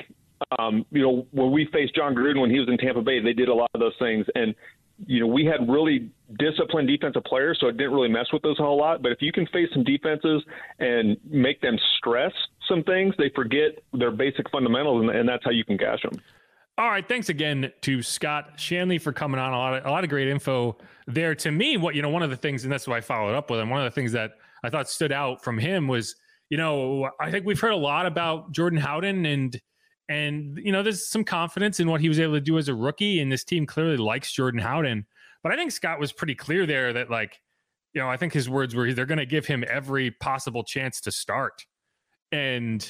when we faced John Gruden when he was in Tampa Bay, they did a lot of those things. And, we had really disciplined defensive players, so it didn't really mess with us a whole lot. But if you can face some defenses and make them stress some things, they forget their basic fundamentals, and that's how you can gash them. All right, thanks again to Scott Shanle for coming on. A lot of great info there. To me, one of the things, and that's why I followed up with him, one of the things that I thought stood out from him was, I think we've heard a lot about Jordan Howden, and there's some confidence in what he was able to do as a rookie, and this team clearly likes Jordan Howden. But I think Scott was pretty clear there that, I think his words were they're going to give him every possible chance to start. And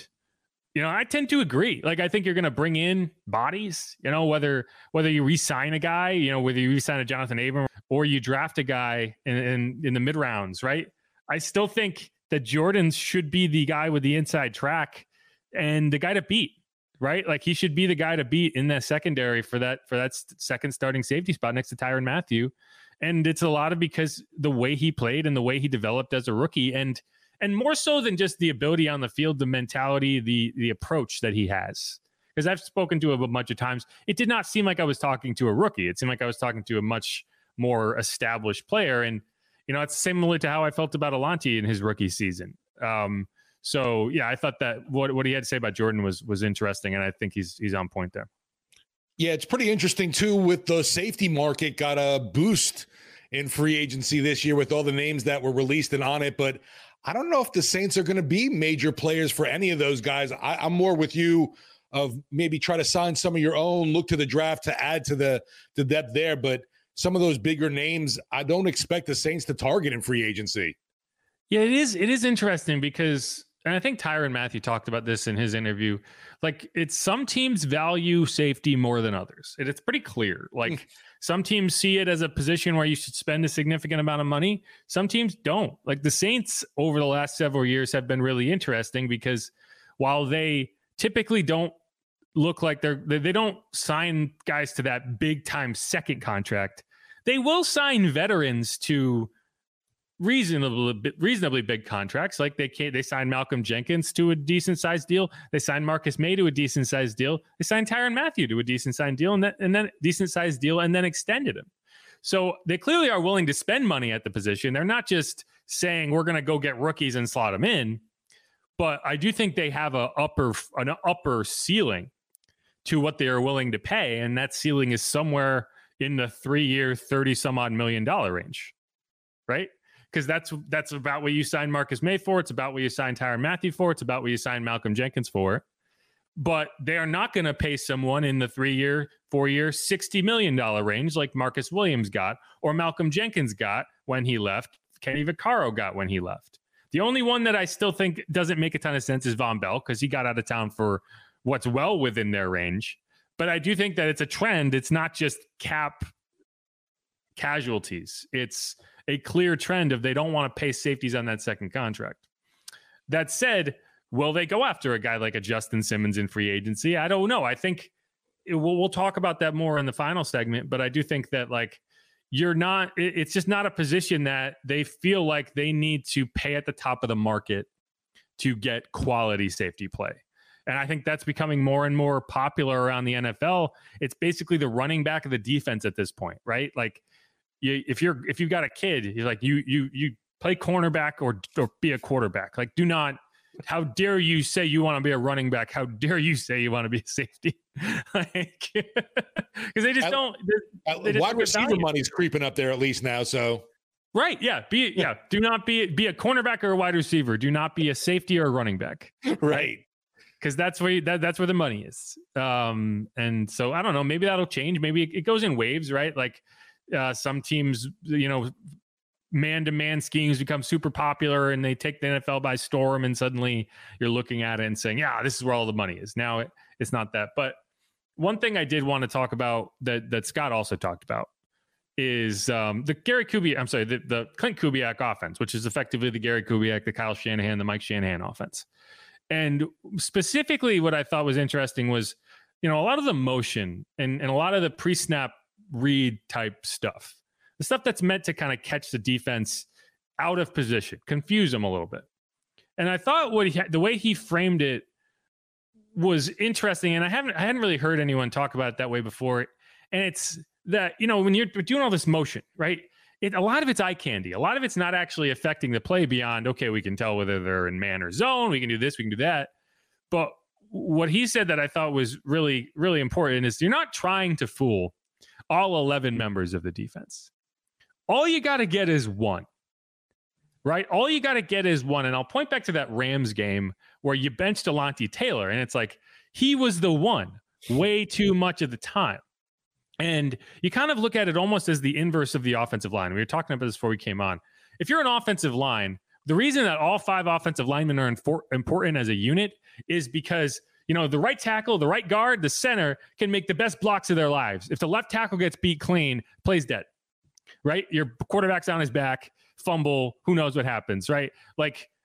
I tend to agree. I think you're going to bring in bodies, whether you re-sign a guy, whether you re-sign a Jonathan Abram or you draft a guy in the mid rounds, right? I still think that Jordan should be the guy with the inside track and the guy to beat, right? Like he should be the guy to beat in that secondary for that second starting safety spot next to Tyrann Mathieu. And it's a lot of because the way he played and the way he developed as a rookie, and more so than just the ability on the field, the mentality, the approach that he has. Because I've spoken to him a bunch of times. It did not seem like I was talking to a rookie. It seemed like I was talking to a much more established player. And, it's similar to how I felt about Alontae in his rookie season. So, yeah, I thought that what he had to say about Jordan was interesting, and I think he's on point there. Yeah, it's pretty interesting, too, with the safety market got a boost in free agency this year with all the names that were released and on it. But I don't know if the Saints are going to be major players for any of those guys. I'm more with you of maybe try to sign some of your own, look to the draft to add to the depth there. But some of those bigger names, I don't expect the Saints to target in free agency. Yeah, it is interesting because, and I think Tyrann Mathieu talked about this in his interview, like it's some teams value safety more than others. It's pretty clear. Like some teams see it as a position where you should spend a significant amount of money. Some teams don't. Like the Saints over the last several years have been really interesting because while they typically don't look like they don't sign guys to that big time second contract, they will sign veterans to reasonably big contracts. Like they signed Malcolm Jenkins to a decent sized deal. They signed Marcus May to a decent sized deal. They signed Tyrann Mathieu to a decent sized deal and then decent sized deal and then extended him. So they clearly are willing to spend money at the position. They're not just saying we're going to go get rookies and slot them in, but I do think they have an upper ceiling to what they are willing to pay. And that ceiling is somewhere in the 3-year, $30-some-odd million range, right? Because that's about what you signed Marcus May for. It's about what you signed Tyrann Mathieu for. It's about what you signed Malcolm Jenkins for. But they are not going to pay someone in the 3-year, 4-year, $60 million range like Marcus Williams got or Malcolm Jenkins got when he left, Kenny Vaccaro got when he left. The only one that I still think doesn't make a ton of sense is Von Bell because he got out of town for what's well within their range. But I do think that it's a trend. It's not just cap casualties. It's a clear trend of they don't want to pay safeties on that second contract. That said, will they go after a guy like a Justin Simmons in free agency? I don't know. I think we'll talk about that more in the final segment, but I do think that like it's just not a position that they feel like they need to pay at the top of the market to get quality safety play. And I think that's becoming more and more popular around the NFL. It's basically the running back of the defense at this point, right? Like if you've got a kid, you're like you play cornerback or be a quarterback. Like do not. How dare you say you want to be a running back? How dare you say you want to be a safety? Like, because they just don't. Wide receiver money's creeping up there at least now. So right, yeah, do not be a cornerback or a wide receiver. Do not be a safety or a running back. Right. Because that's where the money is. And so I don't know. Maybe that'll change. Maybe it goes in waves, right? Like some teams, man-to-man schemes become super popular and they take the NFL by storm, and suddenly you're looking at it and saying, yeah, this is where all the money is. Now it's not that. But one thing I did want to talk about that Scott also talked about is the Clint Kubiak offense, which is effectively the Gary Kubiak, the Kyle Shanahan, the Mike Shanahan offense. And specifically what I thought was interesting was, a lot of the motion and a lot of the pre-snap read type stuff, the stuff that's meant to kind of catch the defense out of position, confuse them a little bit. And I thought the way he framed it was interesting. And I hadn't really heard anyone talk about it that way before. And it's that, when you're doing all this motion, right? A lot of it's eye candy. A lot of it's not actually affecting the play beyond, okay, we can tell whether they're in man or zone. We can do this, we can do that. But what he said that I thought was really, really important is you're not trying to fool all 11 members of the defense. All you got to get is one, right? All you got to get is one. And I'll point back to that Rams game where you benched Alontae Taylor. And it's like, he was the one way too much of the time. And you kind of look at it almost as the inverse of the offensive line. We were talking about this before we came on. If you're an offensive line, the reason that all 5 offensive linemen are important as a unit is because, the right tackle, the right guard, the center can make the best blocks of their lives. If the left tackle gets beat clean, play's dead, right? Your quarterback's on his back, fumble, who knows what happens, right? Like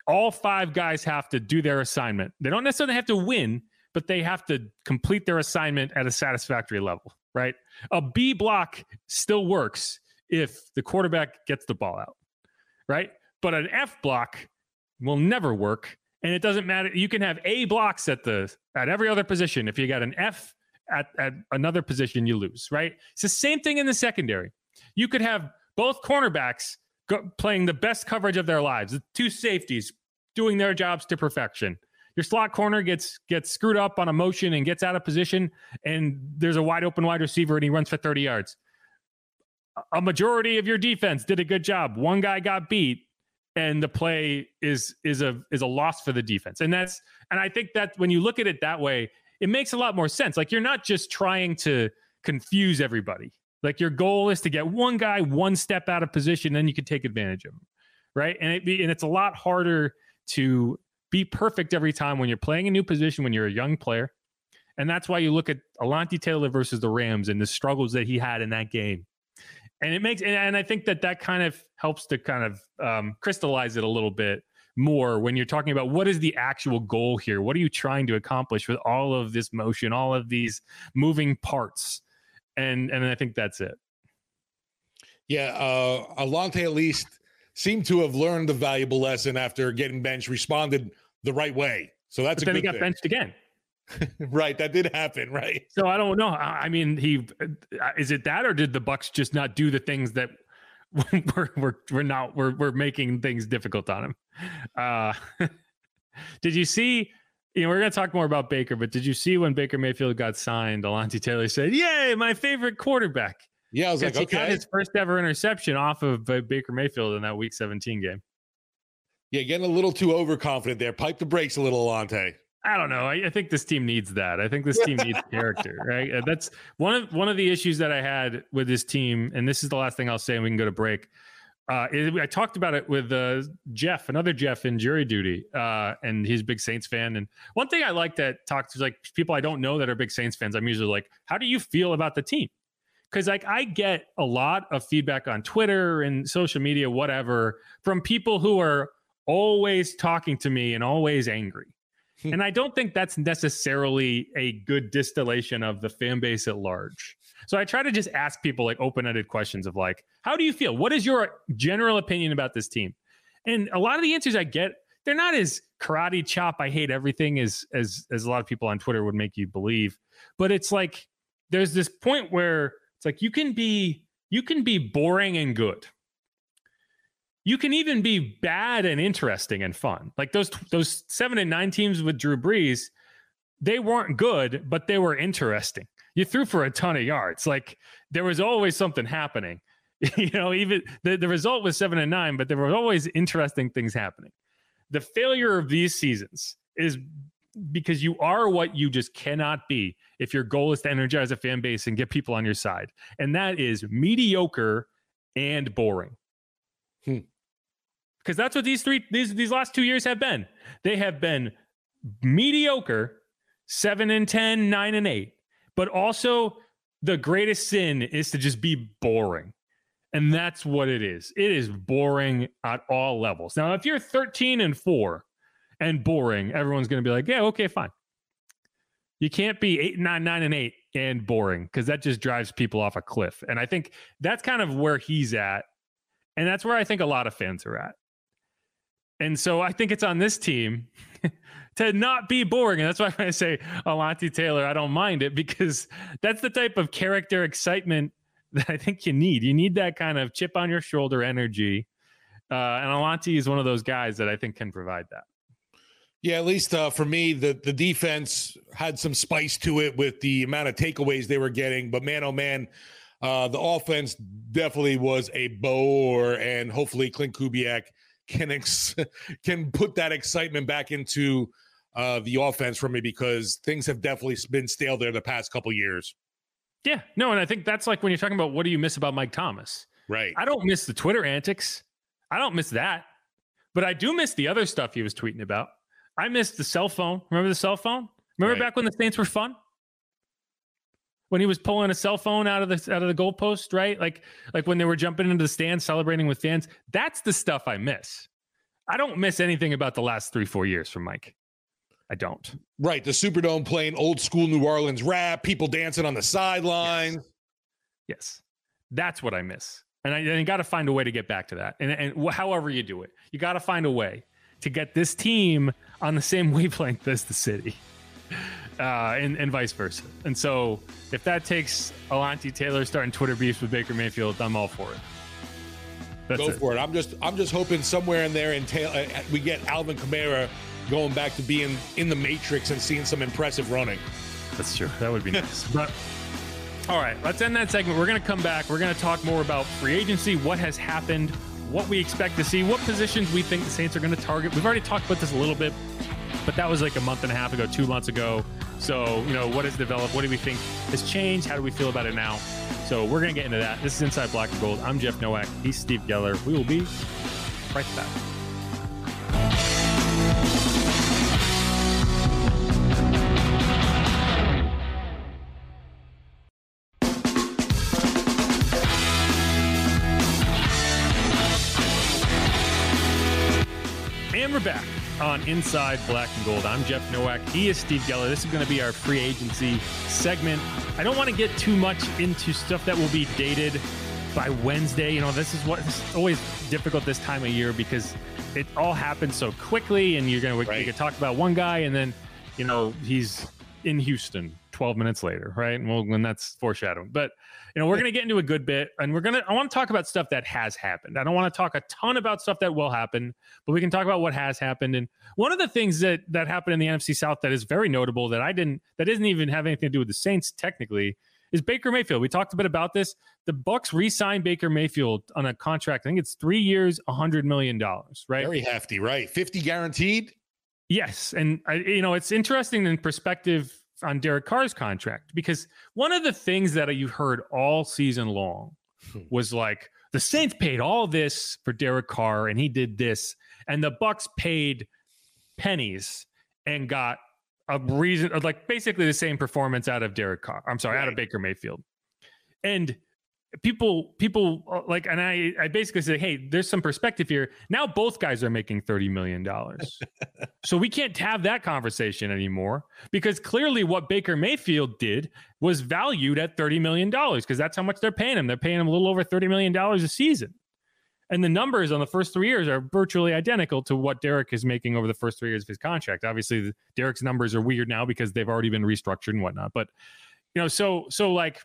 all 5 guys have to do their assignment. They don't necessarily have to win, but they have to complete their assignment at a satisfactory level, right? A B block still works if the quarterback gets the ball out, right? But an F block will never work. And it doesn't matter. You can have A blocks at every other position. If you got an F at another position, you lose, right? It's the same thing in the secondary. You could have both cornerbacks playing the best coverage of their lives, the 2 safeties doing their jobs to perfection. Your slot corner gets screwed up on a motion and gets out of position, and there's a wide open wide receiver and he runs for 30 yards. A majority of your defense did a good job. One guy got beat, and the play is a loss for the defense. And I think that when you look at it that way, it makes a lot more sense. Like, you're not just trying to confuse everybody. Like, your goal is to get one guy one step out of position, then you can take advantage of him, right? And it's a lot harder to be perfect every time when you're playing a new position, when you're a young player. And that's why you look at Alontae Taylor versus the Rams and the struggles that he had in that game. And I think that kind of helps to kind of crystallize it a little bit more when you're talking about what is the actual goal here? What are you trying to accomplish with all of this motion, all of these moving parts? And I think that's it. Yeah, Alontae at least seemed to have learned the valuable lesson after getting benched, responded the right way. So that's a good thing. Then he got benched again. Right, that did happen, right? So I don't know. I mean, is it that, or did the Bucs just not do the things that we're making things difficult on him? Did you see? We're going to talk more about Baker, but did you see when Baker Mayfield got signed? Alontae Taylor said, "Yay, my favorite quarterback." Yeah, I was like, okay. He got his first ever interception off of Baker Mayfield in that Week 17 game. Yeah, getting a little too overconfident there. Pipe the brakes a little, Alontae. I don't know. I think this team needs that. I think this team needs character, right? That's one of the issues that I had with this team, and this is the last thing I'll say, and we can go to break. I talked about it with Jeff, another Jeff in jury duty, and he's a big Saints fan. And one thing I like to talk to, like, people I don't know that are big Saints fans, I'm usually like, how do you feel about the team? Because, like, I get a lot of feedback on Twitter and social media, whatever, from people who are always talking to me and always angry. And I don't think that's necessarily a good distillation of the fan base at large. So I try to just ask people, like, open-ended questions of, like, how do you feel? What is your general opinion about this team? And a lot of the answers I get, they're not as karate chop, I hate everything as a lot of people on Twitter would make you believe. But it's like, there's this point where it's like, you can be boring and good. You can even be bad and interesting and fun. Like those 7 and 9 teams with Drew Brees, they weren't good, but they were interesting. You threw for a ton of yards. Like, there was always something happening. Even the result was 7 and 9, but there were always interesting things happening. The failure of these seasons is because you are what you just cannot be if your goal is to energize a fan base and get people on your side. And that is mediocre and boring. Because that's what these last 2 years have been. They have been mediocre, 7 and 10, 9 and 8. But also, the greatest sin is to just be boring. And that's what it is. It is boring at all levels. Now, if you're 13 and 4 and boring, everyone's going to be like, yeah, okay, fine. You can't be 8 and 9, 9 and 8 and boring, because that just drives people off a cliff. And I think that's kind of where he's at. And that's where I think a lot of fans are at. And so I think it's on this team to not be boring. And that's why when I say Alontae Taylor, I don't mind it, because that's the type of character excitement that I think you need. You need that kind of chip on your shoulder energy. And Alontae is one of those guys that I think can provide that. Yeah, at least for me, the defense had some spice to it with the amount of takeaways they were getting. But man, oh man, the offense definitely was a bore, and hopefully Clint Kubiak can put that excitement back into the offense for me, because things have definitely been stale there the past couple years. Yeah, no, and I think that's like when you're talking about what do you miss about Mike Thomas? Right. I don't miss the Twitter antics. I don't miss that. But I do miss the other stuff he was tweeting about. I miss the cell phone. Remember the cell phone? Remember back when the Saints were fun? When he was pulling a cell phone out of the goalpost, right? Like when they were jumping into the stands, celebrating with fans. That's the stuff I miss. I don't miss anything about the last 3-4 years from Mike. I don't. Right. The Superdome playing old school New Orleans rap, people dancing on the sideline. Yes. That's what I miss. And I got to find a way to get back to that. And however you do it, you got to find a way to get this team on the same wavelength as the city, and vice versa. And so if that takes Alontae Taylor starting Twitter beefs with Baker Mayfield, I'm all for it. Go for it. I'm just hoping somewhere in there we get Alvin Kamara going back to being in the Matrix and seeing some impressive running. That's true. That would be nice. But all right, let's end that segment. We're going to come back. We're going to talk more about free agency, what has happened, what we expect to see, what positions we think the Saints are going to target. We've already talked about this a little bit, but that was like a month and a half ago, 2 months ago. So, what has developed? What do we think has changed? How do we feel about it now? So we're going to get into that. This is Inside Black and Gold. I'm Jeff Nowak. He's Steve Geller. We will be right back. And we're back on Inside Black and Gold. I'm Jeff Nowak. He is Steve Geller. This is going to be our free agency segment. I don't want to get too much into stuff that will be dated by Wednesday. This is always difficult this time of year because it all happens so quickly, and you can talk about one guy, and then he's in Houston 12 minutes later, right? And that's foreshadowing. But we're going to get into a good bit, and I want to talk about stuff that has happened. I don't want to talk a ton about stuff that will happen, but we can talk about what has happened. And one of the things that happened in the NFC South that is very notable that doesn't even have anything to do with the Saints technically is Baker Mayfield. We talked a bit about this. The Bucs re-signed Baker Mayfield on a contract. I think it's 3 years, $100 million, right? Very hefty, right? 50 guaranteed. Yes. And it's interesting in perspective on Derek Carr's contract, because one of the things that you heard all season long was like the Saints paid all this for Derek Carr and he did this, and the Bucs paid pennies and got a reason, like basically the same performance out of Derek Carr. I'm sorry, out of Baker Mayfield. And people like, and I basically say, hey, there's some perspective here. Now both guys are making $30 million. So we can't have that conversation anymore, because clearly what Baker Mayfield did was valued at $30 million, because that's how much they're paying him. They're paying him a little over $30 million a season. And the numbers on the first 3 years are virtually identical to what Derek is making over the first 3 years of his contract. Obviously, Derek's numbers are weird now because they've already been restructured and whatnot. But, so like,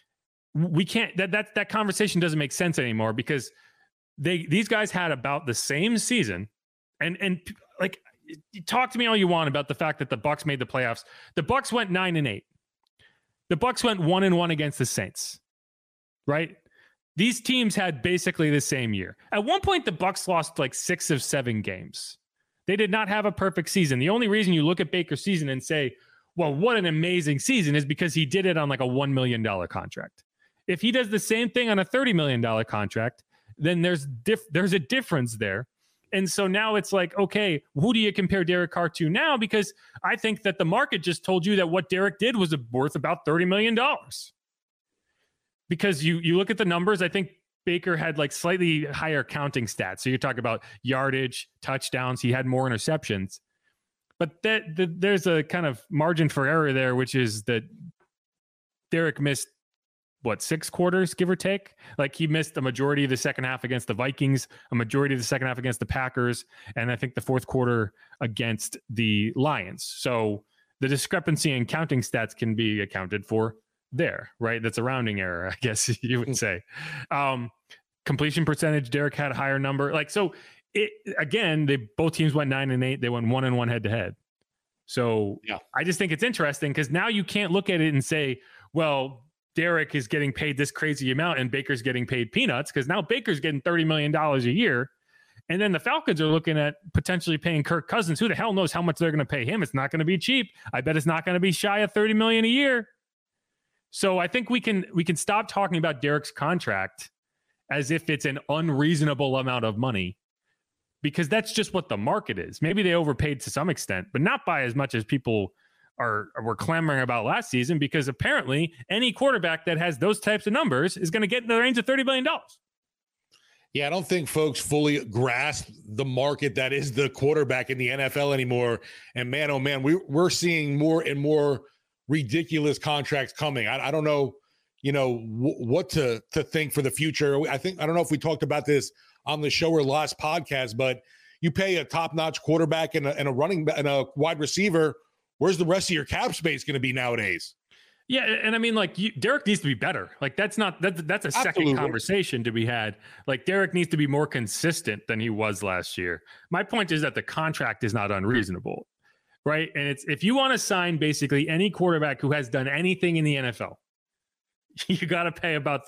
we can't, that conversation doesn't make sense anymore, because these guys had about the same season, and like, talk to me all you want about the fact that the Bucs made the playoffs. The Bucs went 9-8. The Bucs went 1-1 against the Saints, right? These teams had basically the same year. At one point, the Bucs lost like 6 of 7 games. They did not have a perfect season. The only reason you look at Baker's season and say, well, what an amazing season, is because he did it on like a $1 million contract. If he does the same thing on a $30 million contract, then there's a difference there. And so now it's like, okay, who do you compare Derek Carr to now? Because I think that the market just told you that what Derek did was worth about $30 million. Because you look at the numbers, I think Baker had like slightly higher counting stats. So you're talking about yardage, touchdowns. He had more interceptions. But there's a kind of margin for error there, which is that Derek missed 6 quarters, give or take? Like, he missed a majority of the second half against the Vikings, a majority of the second half against the Packers, and I think the fourth quarter against the Lions. So the discrepancy in counting stats can be accounted for there, right? That's a rounding error, I guess you would say. Completion percentage, Derek had a higher number. Like, so again, both teams went 9-8. They went 1-1 head to head. So yeah. I just think it's interesting, because now you can't look at it and say, well, Derek is getting paid this crazy amount and Baker's getting paid peanuts, because now Baker's getting $30 million a year. And then the Falcons are looking at potentially paying Kirk Cousins. Who the hell knows how much they're going to pay him? It's not going to be cheap. I bet it's not going to be shy of $30 million a year. So I think we can stop talking about Derek's contract as if it's an unreasonable amount of money, because that's just what the market is. Maybe they overpaid to some extent, but not by as much as people were clamoring about last season, because apparently any quarterback that has those types of numbers is going to get in the range of $30 billion. Yeah, I don't think folks fully grasp the market that is the quarterback in the NFL anymore. And man, oh man, we're seeing more and more ridiculous contracts coming. I don't know, what to think for the future. I don't know if we talked about this on the show or last podcast, but you pay a top-notch quarterback and a running and a wide receiver. Where's the rest of your cap space going to be nowadays? Yeah, and I mean, like, Derek needs to be better. Like, that's a Absolutely. second conversation to be had. Like, Derek needs to be more consistent than he was last year. My point is that the contract is not unreasonable, right? And it's if you want to sign basically any quarterback who has done anything in the NFL, you got to pay about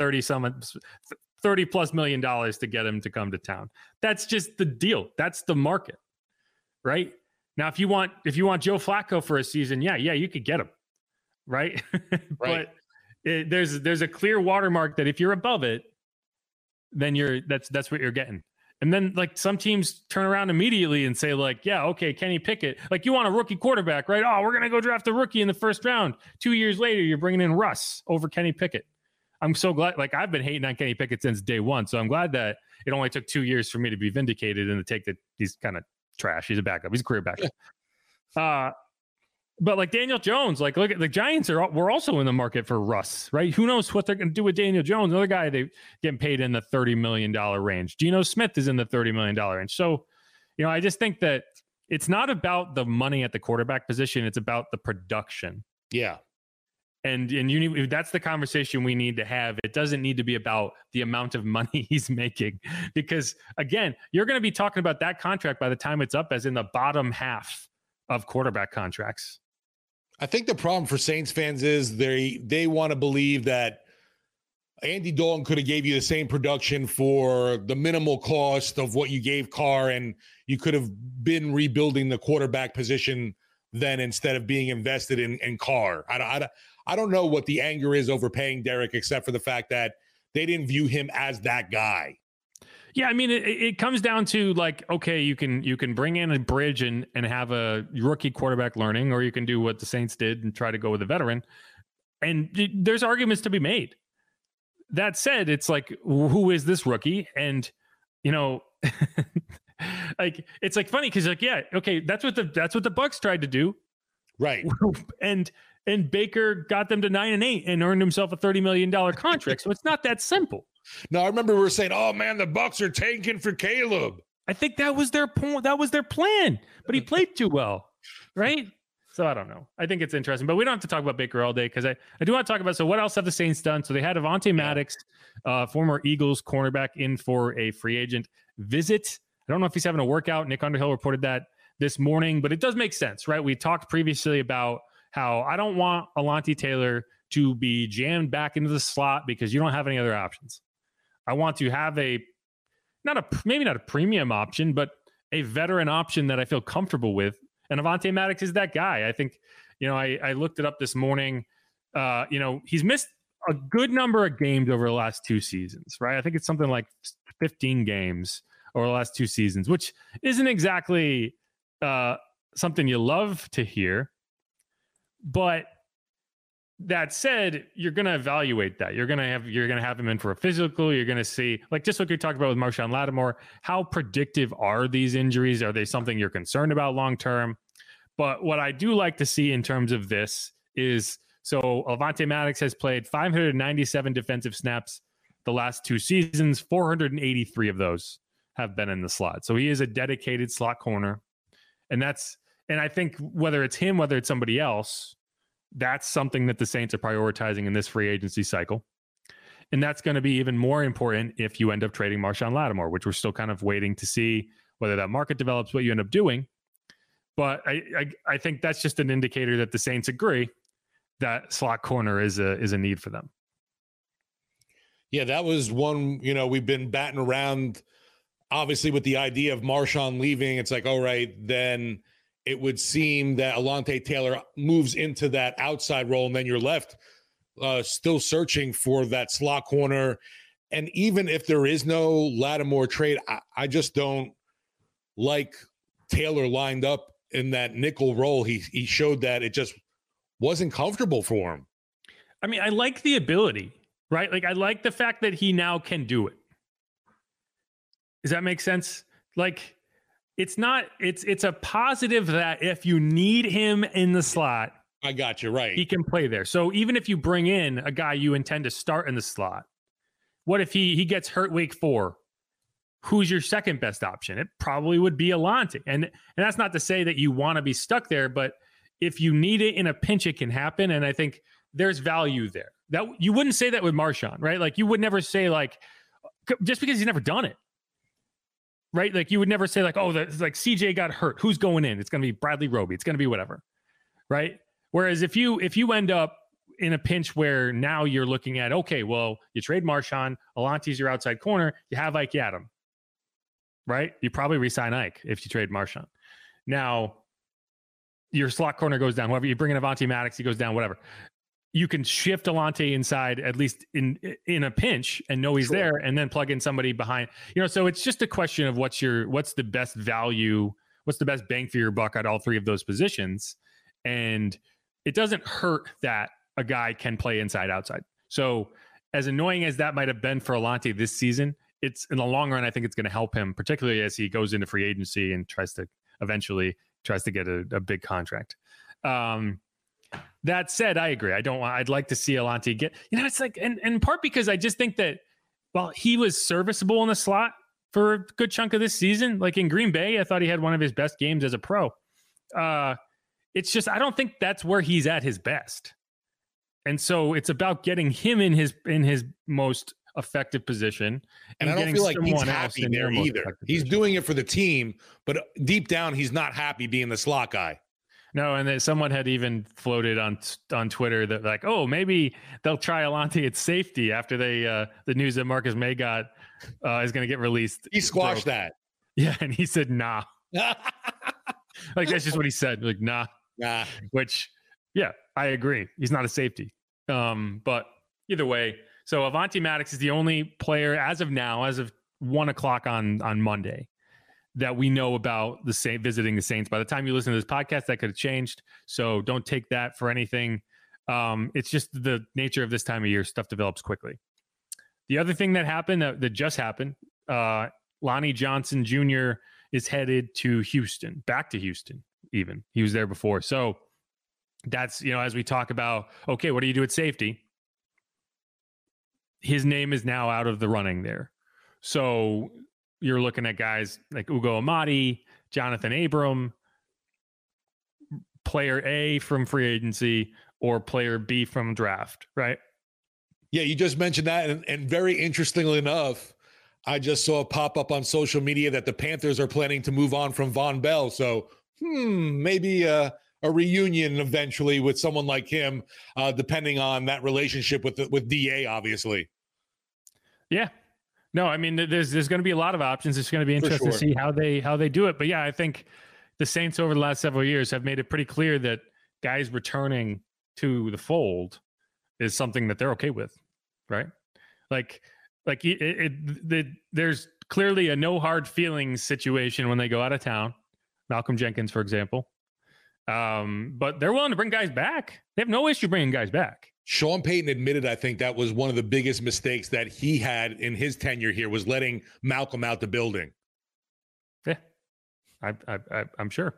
$30+ million to get him to come to town. That's just the deal. That's the market, right? Now, if you want Joe Flacco for a season, yeah, you could get him. Right. Right. But there's a clear watermark that if you're above it, then that's what you're getting. And then like some teams turn around immediately and say like, yeah, okay, Kenny Pickett, like you want a rookie quarterback, right? Oh, we're going to go draft a rookie in the first round. 2 years later, you're bringing in Russ over Kenny Pickett. I'm so glad, like I've been hating on Kenny Pickett since day one. So I'm glad that it only took 2 years for me to be vindicated and to take that he's kind of trash. He's a backup. He's a career backup. But like Daniel Jones, like look at the Giants we're also in the market for Russ, right? Who knows what they're going to do with Daniel Jones? Another guy they getting paid in the $30 million range. Geno Smith is in the $30 million range. So, I just think that it's not about the money at the quarterback position. It's about the production. Yeah. And that's the conversation we need to have. It doesn't need to be about the amount of money he's making, because again, you're going to be talking about that contract by the time it's up as in the bottom half of quarterback contracts. I think the problem for Saints fans is they want to believe that Andy Dalton could have gave you the same production for the minimal cost of what you gave Carr, and you could have been rebuilding the quarterback position then instead of being invested in Carr. I don't know what the anger is over paying Derek, except for the fact that they didn't view him as that guy. Yeah, I mean, it comes down to like, okay, you can bring in a bridge and have a rookie quarterback learning, or you can do what the Saints did and try to go with a veteran. And there's arguments to be made. That said, it's like, who is this rookie? And like it's like funny because like, yeah, okay, that's what the Bucs tried to do, right? and Baker got them to 9-8 and earned himself a $30 million contract. So it's not that simple. No, I remember we were saying, "Oh man, the Bucs are tanking for Caleb." I think that was their point. That was their plan, but he played too well, right? So I don't know. I think it's interesting, but we don't have to talk about Baker all day because I do want to talk about. So what else have the Saints done? So they had Avonte Maddox, former Eagles cornerback, in for a free agent visit. I don't know if he's having a workout. Nick Underhill reported that this morning, but it does make sense, right? We talked previously about how I don't want Alontae Taylor to be jammed back into the slot because you don't have any other options. I want to have maybe not a premium option, but a veteran option that I feel comfortable with. And Avonte Maddox is that guy. I think, I looked it up this morning. He's missed a good number of games over the last 2 seasons, right? I think it's something like 15 games over the last 2 seasons, which isn't exactly something you love to hear. But that said, you're going to evaluate that. You're going to have him in for a physical. You're going to see, like just what you talked about with Marshon Lattimore, how predictive are these injuries? Are they something you're concerned about long-term? But what I do like to see in terms of this is, so Avonte Maddox has played 597 defensive snaps the last 2 seasons. 483 of those have been in the slot. So he is a dedicated slot corner. And I think whether it's him, whether it's somebody else, that's something that the Saints are prioritizing in this free agency cycle. And that's going to be even more important if you end up trading Marshon Lattimore, which we're still kind of waiting to see whether that market develops, what you end up doing. But I think that's just an indicator that the Saints agree that slot corner is a need for them. Yeah, that was one, we've been batting around, obviously, with the idea of Marshon leaving. It's like, all right, then it would seem that Alontae Taylor moves into that outside role, and then you're left still searching for that slot corner. And even if there is no Lattimore trade, I just don't like Taylor lined up in that nickel role. He showed that it just wasn't comfortable for him. I mean, I like the ability, right? Like, I like the fact that he now can do it. Does that make sense? Like, it's a positive that if you need him in the slot, I got you right. he can play there. So even if you bring in a guy you intend to start in the slot, what if he gets hurt week 4? Who's your second best option? It probably would be Alontae. And that's not to say that you want to be stuck there, but if you need it in a pinch, it can happen. And I think there's value there. That you wouldn't say that with Marshawn, right? Like, you would never say, like, just because he's never done it, right? Like, you would never say, like, oh, like CJ got hurt. Who's going in? It's going to be Bradley Roby. It's going to be whatever, right? Whereas if you end up in a pinch where now you're looking at, okay, well, you trade Marshawn, Alontae's your outside corner, you have Ike Adam, right? You probably re-sign Ike if you trade Marshawn. Now, your slot corner goes down. Whoever you bring in Avonte Maddox, he goes down, whatever. You can shift Alontae inside, at least in a pinch, and know he's there, and then plug in somebody behind. So it's just a question of what's the best value, what's the best bang for your buck at all three of those positions. And it doesn't hurt that a guy can play inside, outside. So as annoying as that might have been for Alontae this season, it's in the long run, I think it's going to help him, particularly as he goes into free agency and tries to get a big contract. That said, I agree. I'd like to see Alontae get, it's like, and in part because I just think that while he was serviceable in the slot for a good chunk of this season, like in Green Bay, I thought he had one of his best games as a pro. It's just, I don't think that's where he's at his best. And so it's about getting him in his most effective position. And I don't feel like he's happy there either. He's doing it for the team, but deep down, he's not happy being the slot guy. No, and then someone had even floated on Twitter that, like, oh, maybe they'll try Alontae at safety after the news that Marcus May got is going to get released. He squashed that. Yeah, and he said, nah. Like, that's just what he said. Like, nah. Which, yeah, I agree. He's not a safety. But either way, so Avonte Maddox is the only player as of now, as of 1:00 on Monday, that we know about visiting the Saints. By the time you listen to this podcast, that could have changed. So don't take that for anything. It's just the nature of this time of year. Stuff develops quickly. The other thing that happened, that just happened, Lonnie Johnson Jr. is headed to Houston, back to Houston even. He was there before. So that's, as we talk about, okay, what do you do at safety? His name is now out of the running there. So you're looking at guys like Ugo Amadi, Jonathan Abram, player A from free agency or player B from draft, right? Yeah, you just mentioned that. And very interestingly enough, I just saw a pop up on social media that the Panthers are planning to move on from Von Bell. So maybe a reunion eventually with someone like him, depending on that relationship with DA, obviously. Yeah. No, I mean, there's going to be a lot of options. It's going to be interesting to see how they do it. But yeah, I think the Saints over the last several years have made it pretty clear that guys returning to the fold is something that they're okay with, right? Like there's clearly a no hard feelings situation when they go out of town. Malcolm Jenkins, for example. But they're willing to bring guys back. They have no issue bringing guys back. Sean Payton admitted, I think that was one of the biggest mistakes that he had in his tenure here, was letting Malcolm out the building. Yeah, I'm sure.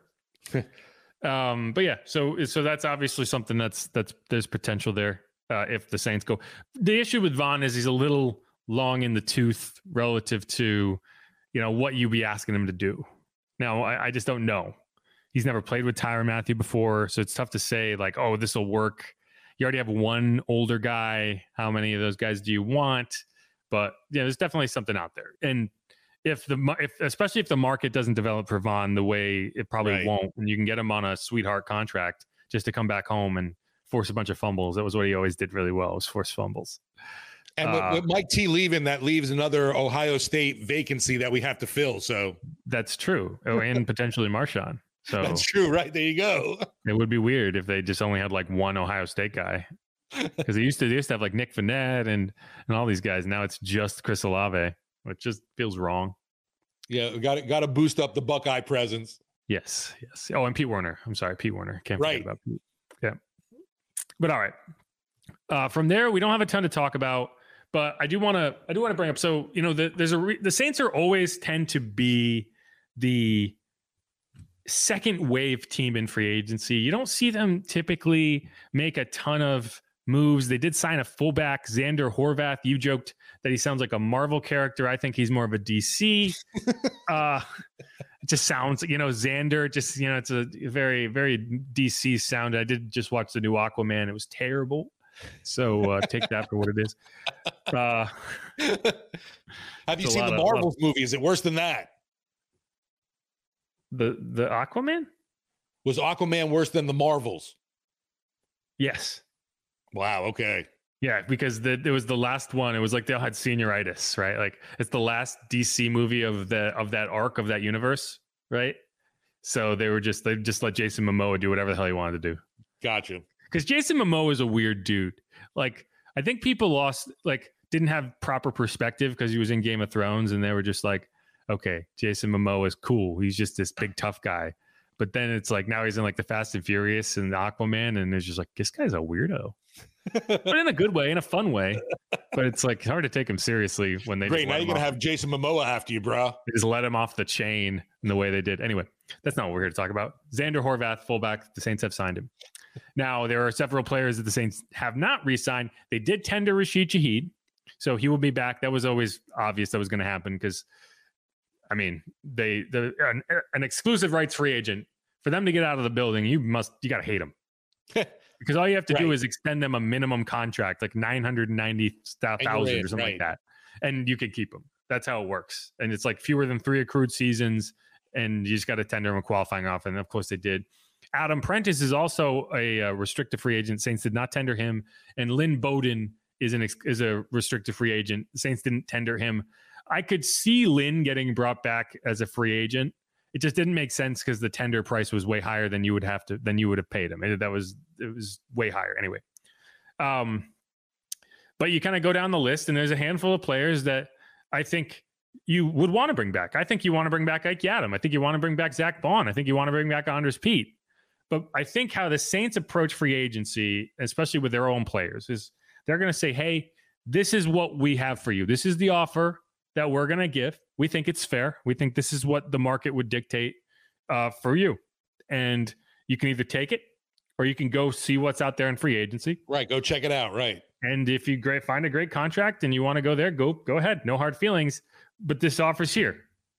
But yeah, so that's obviously something that's there's potential there if the Saints go. The issue with Von is he's a little long in the tooth relative to, what you be asking him to do. Now, I just don't know. He's never played with Tyrann Mathieu before, so it's tough to say, like, oh, this will work. You already have one older guy. How many of those guys do you want? But there's definitely something out there. And especially if the market doesn't develop for Von the way it probably won't, and you can get him on a sweetheart contract just to come back home and force a bunch of fumbles. That was what he always did really well, was force fumbles. And with Mike T leaving, that leaves another Ohio State vacancy that we have to fill. So that's true. Oh, and potentially Marshawn. So that's true, right? There you go. It would be weird if they just only had like one Ohio State guy, because they used to have like Nick Vannett and all these guys. Now it's just Chris Olave, which just feels wrong. Yeah, got to boost up the Buckeye presence. Yes. Oh, and Pete Werner. I'm sorry, Pete Werner. Can't forget about Pete. Yeah. But all right. From there, we don't have a ton to talk about, But I do want to bring up. So the Saints are always tend to be the second wave team in free agency. You don't see them typically make a ton of moves. They did sign a fullback, Xander Horvath. You joked that he sounds like a Marvel character. I think he's more of a DC. It just sounds, Xander. Just it's a very, very DC sound. I did just watch the new Aquaman. It was terrible. So take that for what it is. Have you seen the Marvels movie? Is it worse than that? The Aquaman? Was Aquaman worse than the Marvels? Yes. Wow. Okay. Yeah, because it was the last one. It was like they all had senioritis, right? Like it's the last DC movie of that arc of that universe, right? So they just let Jason Momoa do whatever the hell he wanted to do. Gotcha. Because Jason Momoa is a weird dude. Like I think people didn't have proper perspective because he was in Game of Thrones, and they were just like, okay, Jason Momoa is cool. He's just this big tough guy. But then it's like now he's in like the Fast and Furious and the Aquaman, and it's just like this guy's a weirdo, but in a good way, in a fun way. But it's like hard to take him seriously when they. Great, now you're gonna have Jason Momoa after you, bro. They just let him off the chain in the way they did. Anyway, that's not what we're here to talk about. Xander Horvath, fullback. The Saints have signed him. Now there are several players that the Saints have not re-signed. They did tender Rashid Shaheed, so he will be back. That was always obvious that was going to happen because. I mean, an exclusive rights free agent, for them to get out of the building, you got to hate them because all you have to do is extend them a minimum contract, like $990,000 or something like that. And you can keep them. That's how it works. And it's like fewer than 3 accrued seasons, and you just got to tender them a qualifying offer. And of course they did. Adam Prentice is also a restricted free agent. Saints did not tender him. And Lynn Bowden is a restricted free agent. The Saints didn't tender him. I could see Lynn getting brought back as a free agent. It just didn't make sense because the tender price was way higher than you would have paid him. It was way higher anyway. But you kind of go down the list, and there's a handful of players that I think you would want to bring back. I think you want to bring back Ike Yadam. I think you want to bring back Zach Bond. I think you want to bring back Andres Pete. But I think how the Saints approach free agency, especially with their own players, is they're going to say, hey, this is what we have for you. This is the offer that we're going to give. We think it's fair. We think this is what the market would dictate for you. And you can either take it or you can go see what's out there in free agency. Right. Go check it out. Right. And if you find a great contract and you want to go there, go ahead. No hard feelings. But this offer's here.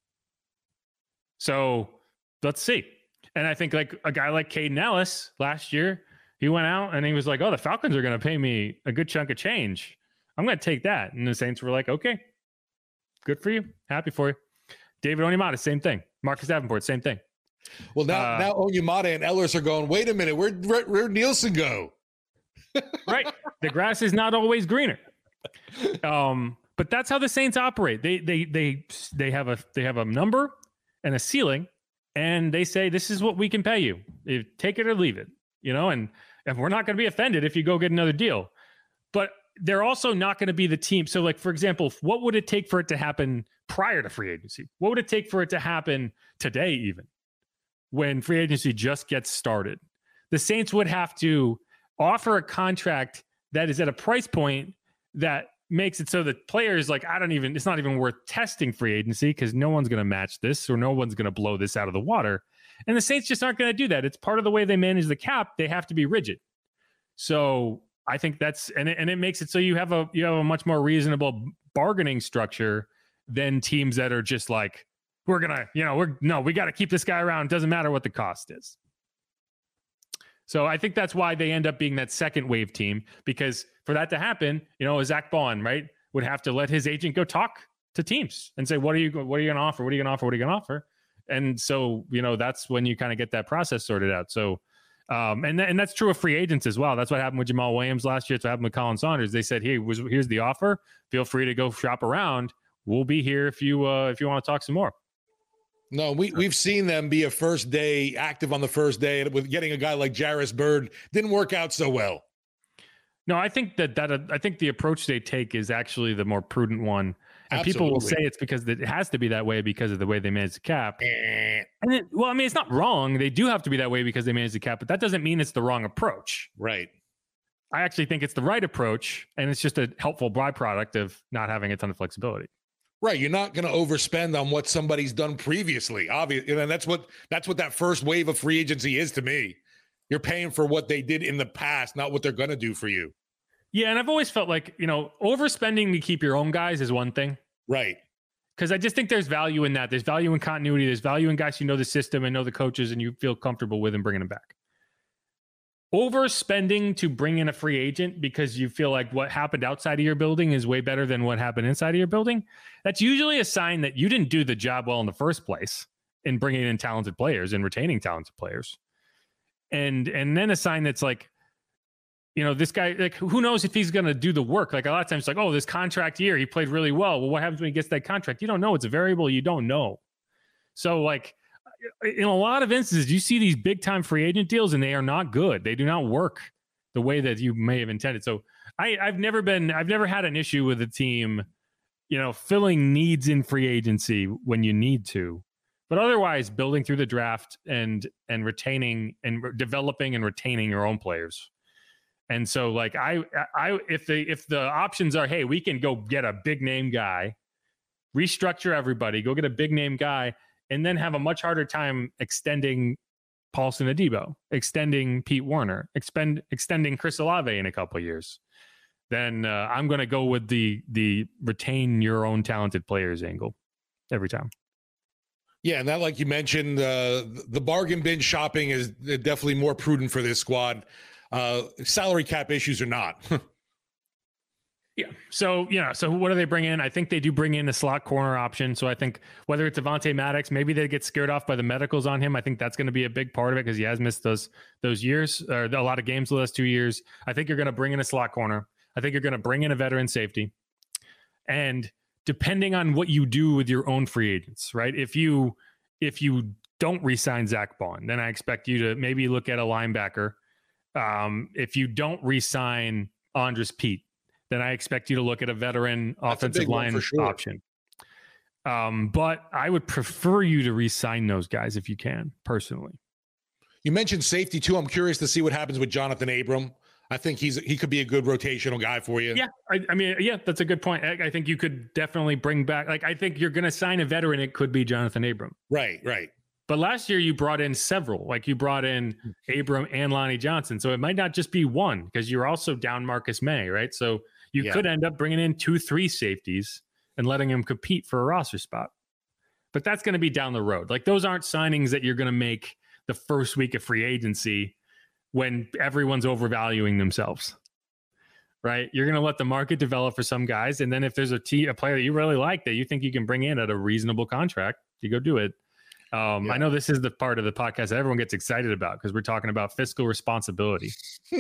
So let's see. And I think like a guy like Caden Ellis last year, he went out and he was like, oh, the Falcons are going to pay me a good chunk of change. I'm going to take that. And the Saints were like, okay. Good for you. Happy for you. David Onyemata, same thing. Marcus Davenport, same thing. Well, now Onyemata and Ellis are going, wait a minute, where'd Nielsen go? Right. The grass is not always greener. But that's how the Saints operate. They have a number and a ceiling, and they say, this is what we can pay you. Take it or leave it. And we're not going to be offended if you go get another deal. But they're also not going to be the team. So, like, for example, what would it take for it to happen prior to free agency? What would it take for it to happen today, even when free agency just gets started? The Saints would have to offer a contract that is at a price point that makes it so that players like, it's not even worth testing free agency because no one's going to match this or no one's going to blow this out of the water. And the Saints just aren't going to do that. It's part of the way they manage the cap. They have to be rigid. So I think and it makes it so you have a much more reasonable bargaining structure than teams that are just like, we got to keep this guy around. Doesn't matter what the cost is. So I think that's why they end up being that second wave team, because for that to happen, Zach Bond, right, would have to let his agent go talk to teams and say, what are you going to offer? What are you going to offer? What are you going to offer? And so, that's when you kind of get that process sorted out. So, and that's true of free agents as well. That's what happened with Jamal Williams last year. It's what happened with Colin Saunders. They said, hey, here's the offer. Feel free to go shop around. We'll be here if you want to talk some more. No, we've seen them be active on the first day with getting a guy like Jarris Byrd. Didn't work out so well. No, I think I think the approach they take is actually the more prudent one. And Absolutely. People will say it's because it has to be that way because of the way they manage the cap. And it's not wrong. They do have to be that way because they manage the cap, but that doesn't mean it's the wrong approach. Right. I actually think it's the right approach, and it's just a helpful byproduct of not having a ton of flexibility. Right, you're not going to overspend on what somebody's done previously. Obviously, and that's what that first wave of free agency is to me. You're paying for what they did in the past, not what they're going to do for you. Yeah, and I've always felt like, overspending to keep your own guys is one thing. Right. Because I just think there's value in that. There's value in continuity. There's value in guys who know the system and know the coaches and you feel comfortable with and bringing them back. Overspending to bring in a free agent because you feel like what happened outside of your building is way better than what happened inside of your building. That's usually a sign that you didn't do the job well in the first place in bringing in talented players and retaining talented players. And then a sign that's like, this guy, like, who knows if he's going to do the work? Like a lot of times it's like, oh, this contract year, he played really well. Well, what happens when he gets that contract? You don't know. It's a variable you don't know. So like, in a lot of instances, you see these big time free agent deals and they are not good. They do not work the way that you may have intended. So I've never had an issue with a team, filling needs in free agency when you need to, but otherwise building through the draft and retaining and developing and retaining your own players. And so like if the options are, hey, we can go get a big name guy, restructure everybody, go get a big name guy, and then have a much harder time extending Paulson Adebo, extending Pete Werner, extending Chris Olave in a couple of years, then I'm going to go with the retain your own talented players angle every time. Yeah, and that, like you mentioned, the bargain bin shopping is definitely more prudent for this squad. Salary cap issues are not. Yeah. So what do they bring in? I think they do bring in a slot corner option. So I think whether it's Avonte Maddox, maybe they get scared off by the medicals on him. I think that's going to be a big part of it because he has missed those years or a lot of games the last 2 years. I think you're going to bring in a slot corner. I think you're going to bring in a veteran safety. And depending on what you do with your own free agents, right? If you don't re-sign Zach Bond, then I expect you to maybe look at a linebacker. If you don't re-sign Andres Pete, then I expect you to look at a veteran offensive line option. But I would prefer you to re-sign those guys if you can, personally. You mentioned safety too. I'm curious to see what happens with Jonathan Abram. I think he could be a good rotational guy for you. Yeah, I mean, that's a good point. I think you could definitely bring back. Like, I think you're going to sign a veteran. It could be Jonathan Abram. Right. But last year you brought in several. Like you brought in Abram and Lonnie Johnson. So it might not just be one because you're also down Marcus May, right? So you could end up bringing in 2-3 safeties and letting him compete for a roster spot. But that's going to be down the road. Like those aren't signings that you're going to make the first week of free agency when everyone's overvaluing themselves, right? You're going to let the market develop for some guys. And then if there's a player that you really like that you think you can bring in at a reasonable contract, you go do it. I know this is the part of the podcast that everyone gets excited about because we're talking about fiscal responsibility.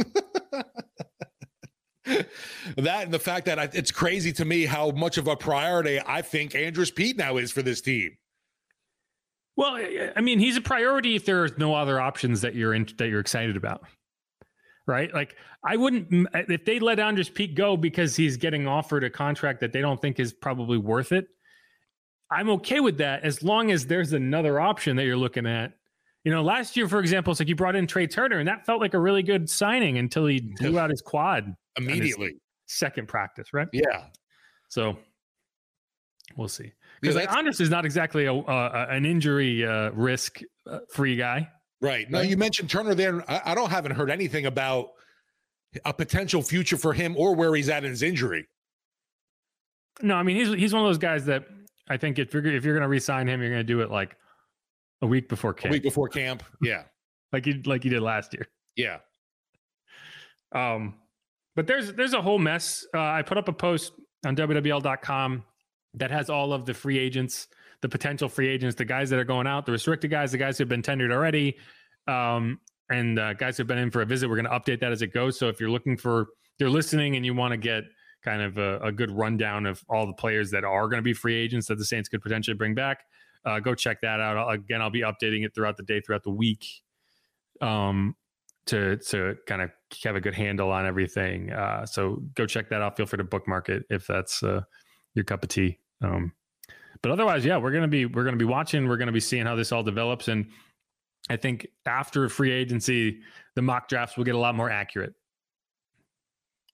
That and the fact that it's crazy to me how much of a priority I think Andres Pete now is for this team. Well, I mean, he's a priority if there's no other options that you're excited about, right? Like I wouldn't, if they let Andres Pete go because he's getting offered a contract that they don't think is probably worth it, I'm okay with that as long as there's another option that you're looking at. Last year, for example, it's like you brought in Trey Turner, and that felt like a really good signing until he blew out his quad immediately. Second practice, right? Yeah. So we'll see. Because Andres is not exactly an injury risk free guy. Right. No, you mentioned Turner there. I haven't heard anything about a potential future for him or where he's at in his injury. No, I mean, he's one of those guys that I think if you're going to re-sign him, you're going to do it like a week before camp. Yeah. like you did last year. Yeah. But there's a whole mess. I put up a post on WWL.com that has all of the free agents, the potential free agents, the guys that are going out, the restricted guys, the guys who've been tendered already, and guys who've been in for a visit. We're going to update that as it goes. So if you're listening and you want to get kind of a good rundown of all the players that are going to be free agents that the Saints could potentially bring back, go check that out. I'll be updating it throughout the day, throughout the week, to kind of have a good handle on everything. So go check that out. Feel free to bookmark it if that's your cup of tea. But otherwise, yeah, we're gonna be watching. We're gonna be seeing how this all develops, and I think after free agency, the mock drafts will get a lot more accurate.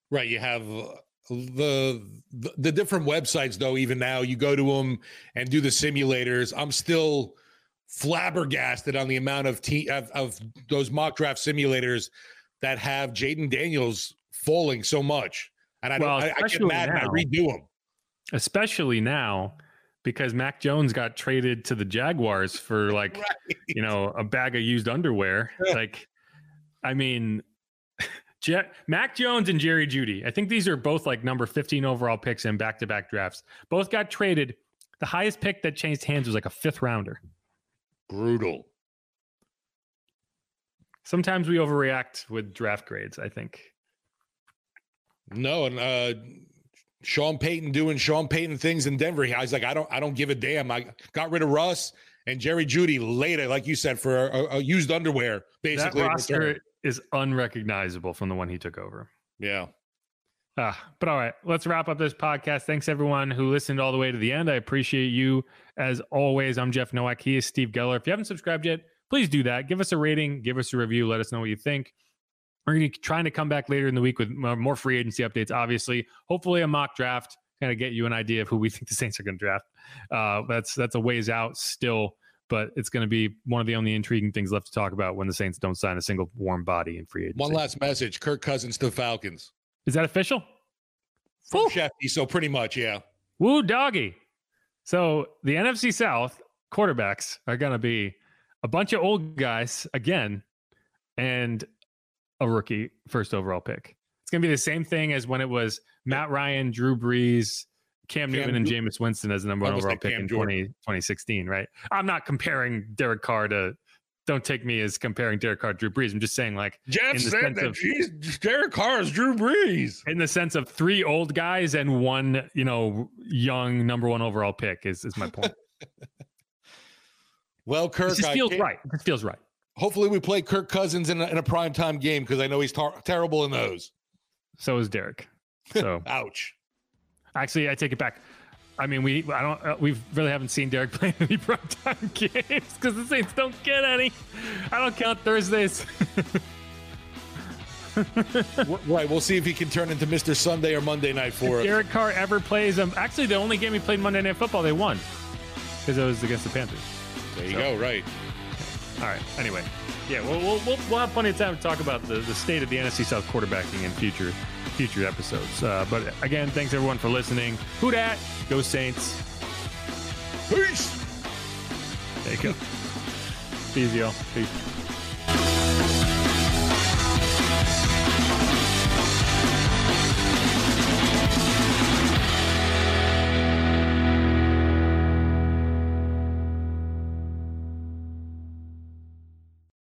Right. You have the different websites, though. Even now, you go to them and do the simulators. I'm still flabbergasted on the amount of those mock draft simulators that have Jaden Daniels falling so much. And I get mad and I redo them. Especially now, because Mac Jones got traded to the Jaguars for like, a bag of used underwear. Like, I mean, Mac Jones and Jerry Jeudy. I think these are both like number 15 overall picks in back-to-back drafts. Both got traded. The highest pick that changed hands was like a 5th rounder. Brutal. Sometimes we overreact with draft grades, I think. No, and Sean Payton doing Sean Payton things in Denver. I was like, I don't give a damn. I got rid of Russ and Jerry Jeudy later, like you said, for a used underwear, basically. That roster is unrecognizable from the one he took over. Yeah. But all right, let's wrap up this podcast. Thanks everyone who listened all the way to the end. I appreciate you as always. I'm Jeff Nowak. He is Steve Geller. If you haven't subscribed yet, please do that. Give us a rating, give us a review. Let us know what you think. We're going to be trying to come back later in the week with more free agency updates, obviously. Hopefully a mock draft, kind of get you an idea of who we think the Saints are going to draft. That's a ways out still, but it's going to be one of the only intriguing things left to talk about when the Saints don't sign a single warm body in free agency. One last message, Kirk Cousins to Falcons. Is that official? From Shefty, so pretty much, yeah. Woo doggy. So the NFC South quarterbacks are going to be a bunch of old guys again and a rookie first overall pick. It's going to be the same thing as when it was Matt Ryan, Drew Brees, Cam Newton, and Jameis Winston as the number 1 overall pick in 2016, right? I'm not comparing Derek Carr to, don't take me as comparing Derek Carr to Drew Brees. I'm just saying, like, Jeff said that Derek Carr is Drew Brees. In the sense of 3 old guys and 1, young number 1 overall pick is my point. Well, Kirk, it just feels right. It feels right. Hopefully we play Kirk Cousins in a primetime game because I know he's terrible in those. So is Derek. So ouch. Actually, I take it back. I mean, we really haven't seen Derek play any primetime games because the Saints don't get any. I don't count Thursdays. Right. We'll see if he can turn into Mr. Sunday or Monday night for us. Derek Carr ever plays them. Actually, the only game he played Monday Night Football, they won because it was against the Panthers. There you go. Right. All right. Anyway, yeah, we'll have plenty of time to talk about the state of the NFC South quarterbacking in future episodes. But again, thanks everyone for listening. Who dat? Go Saints. Peace. There you go. Be easy, y'all. Peace.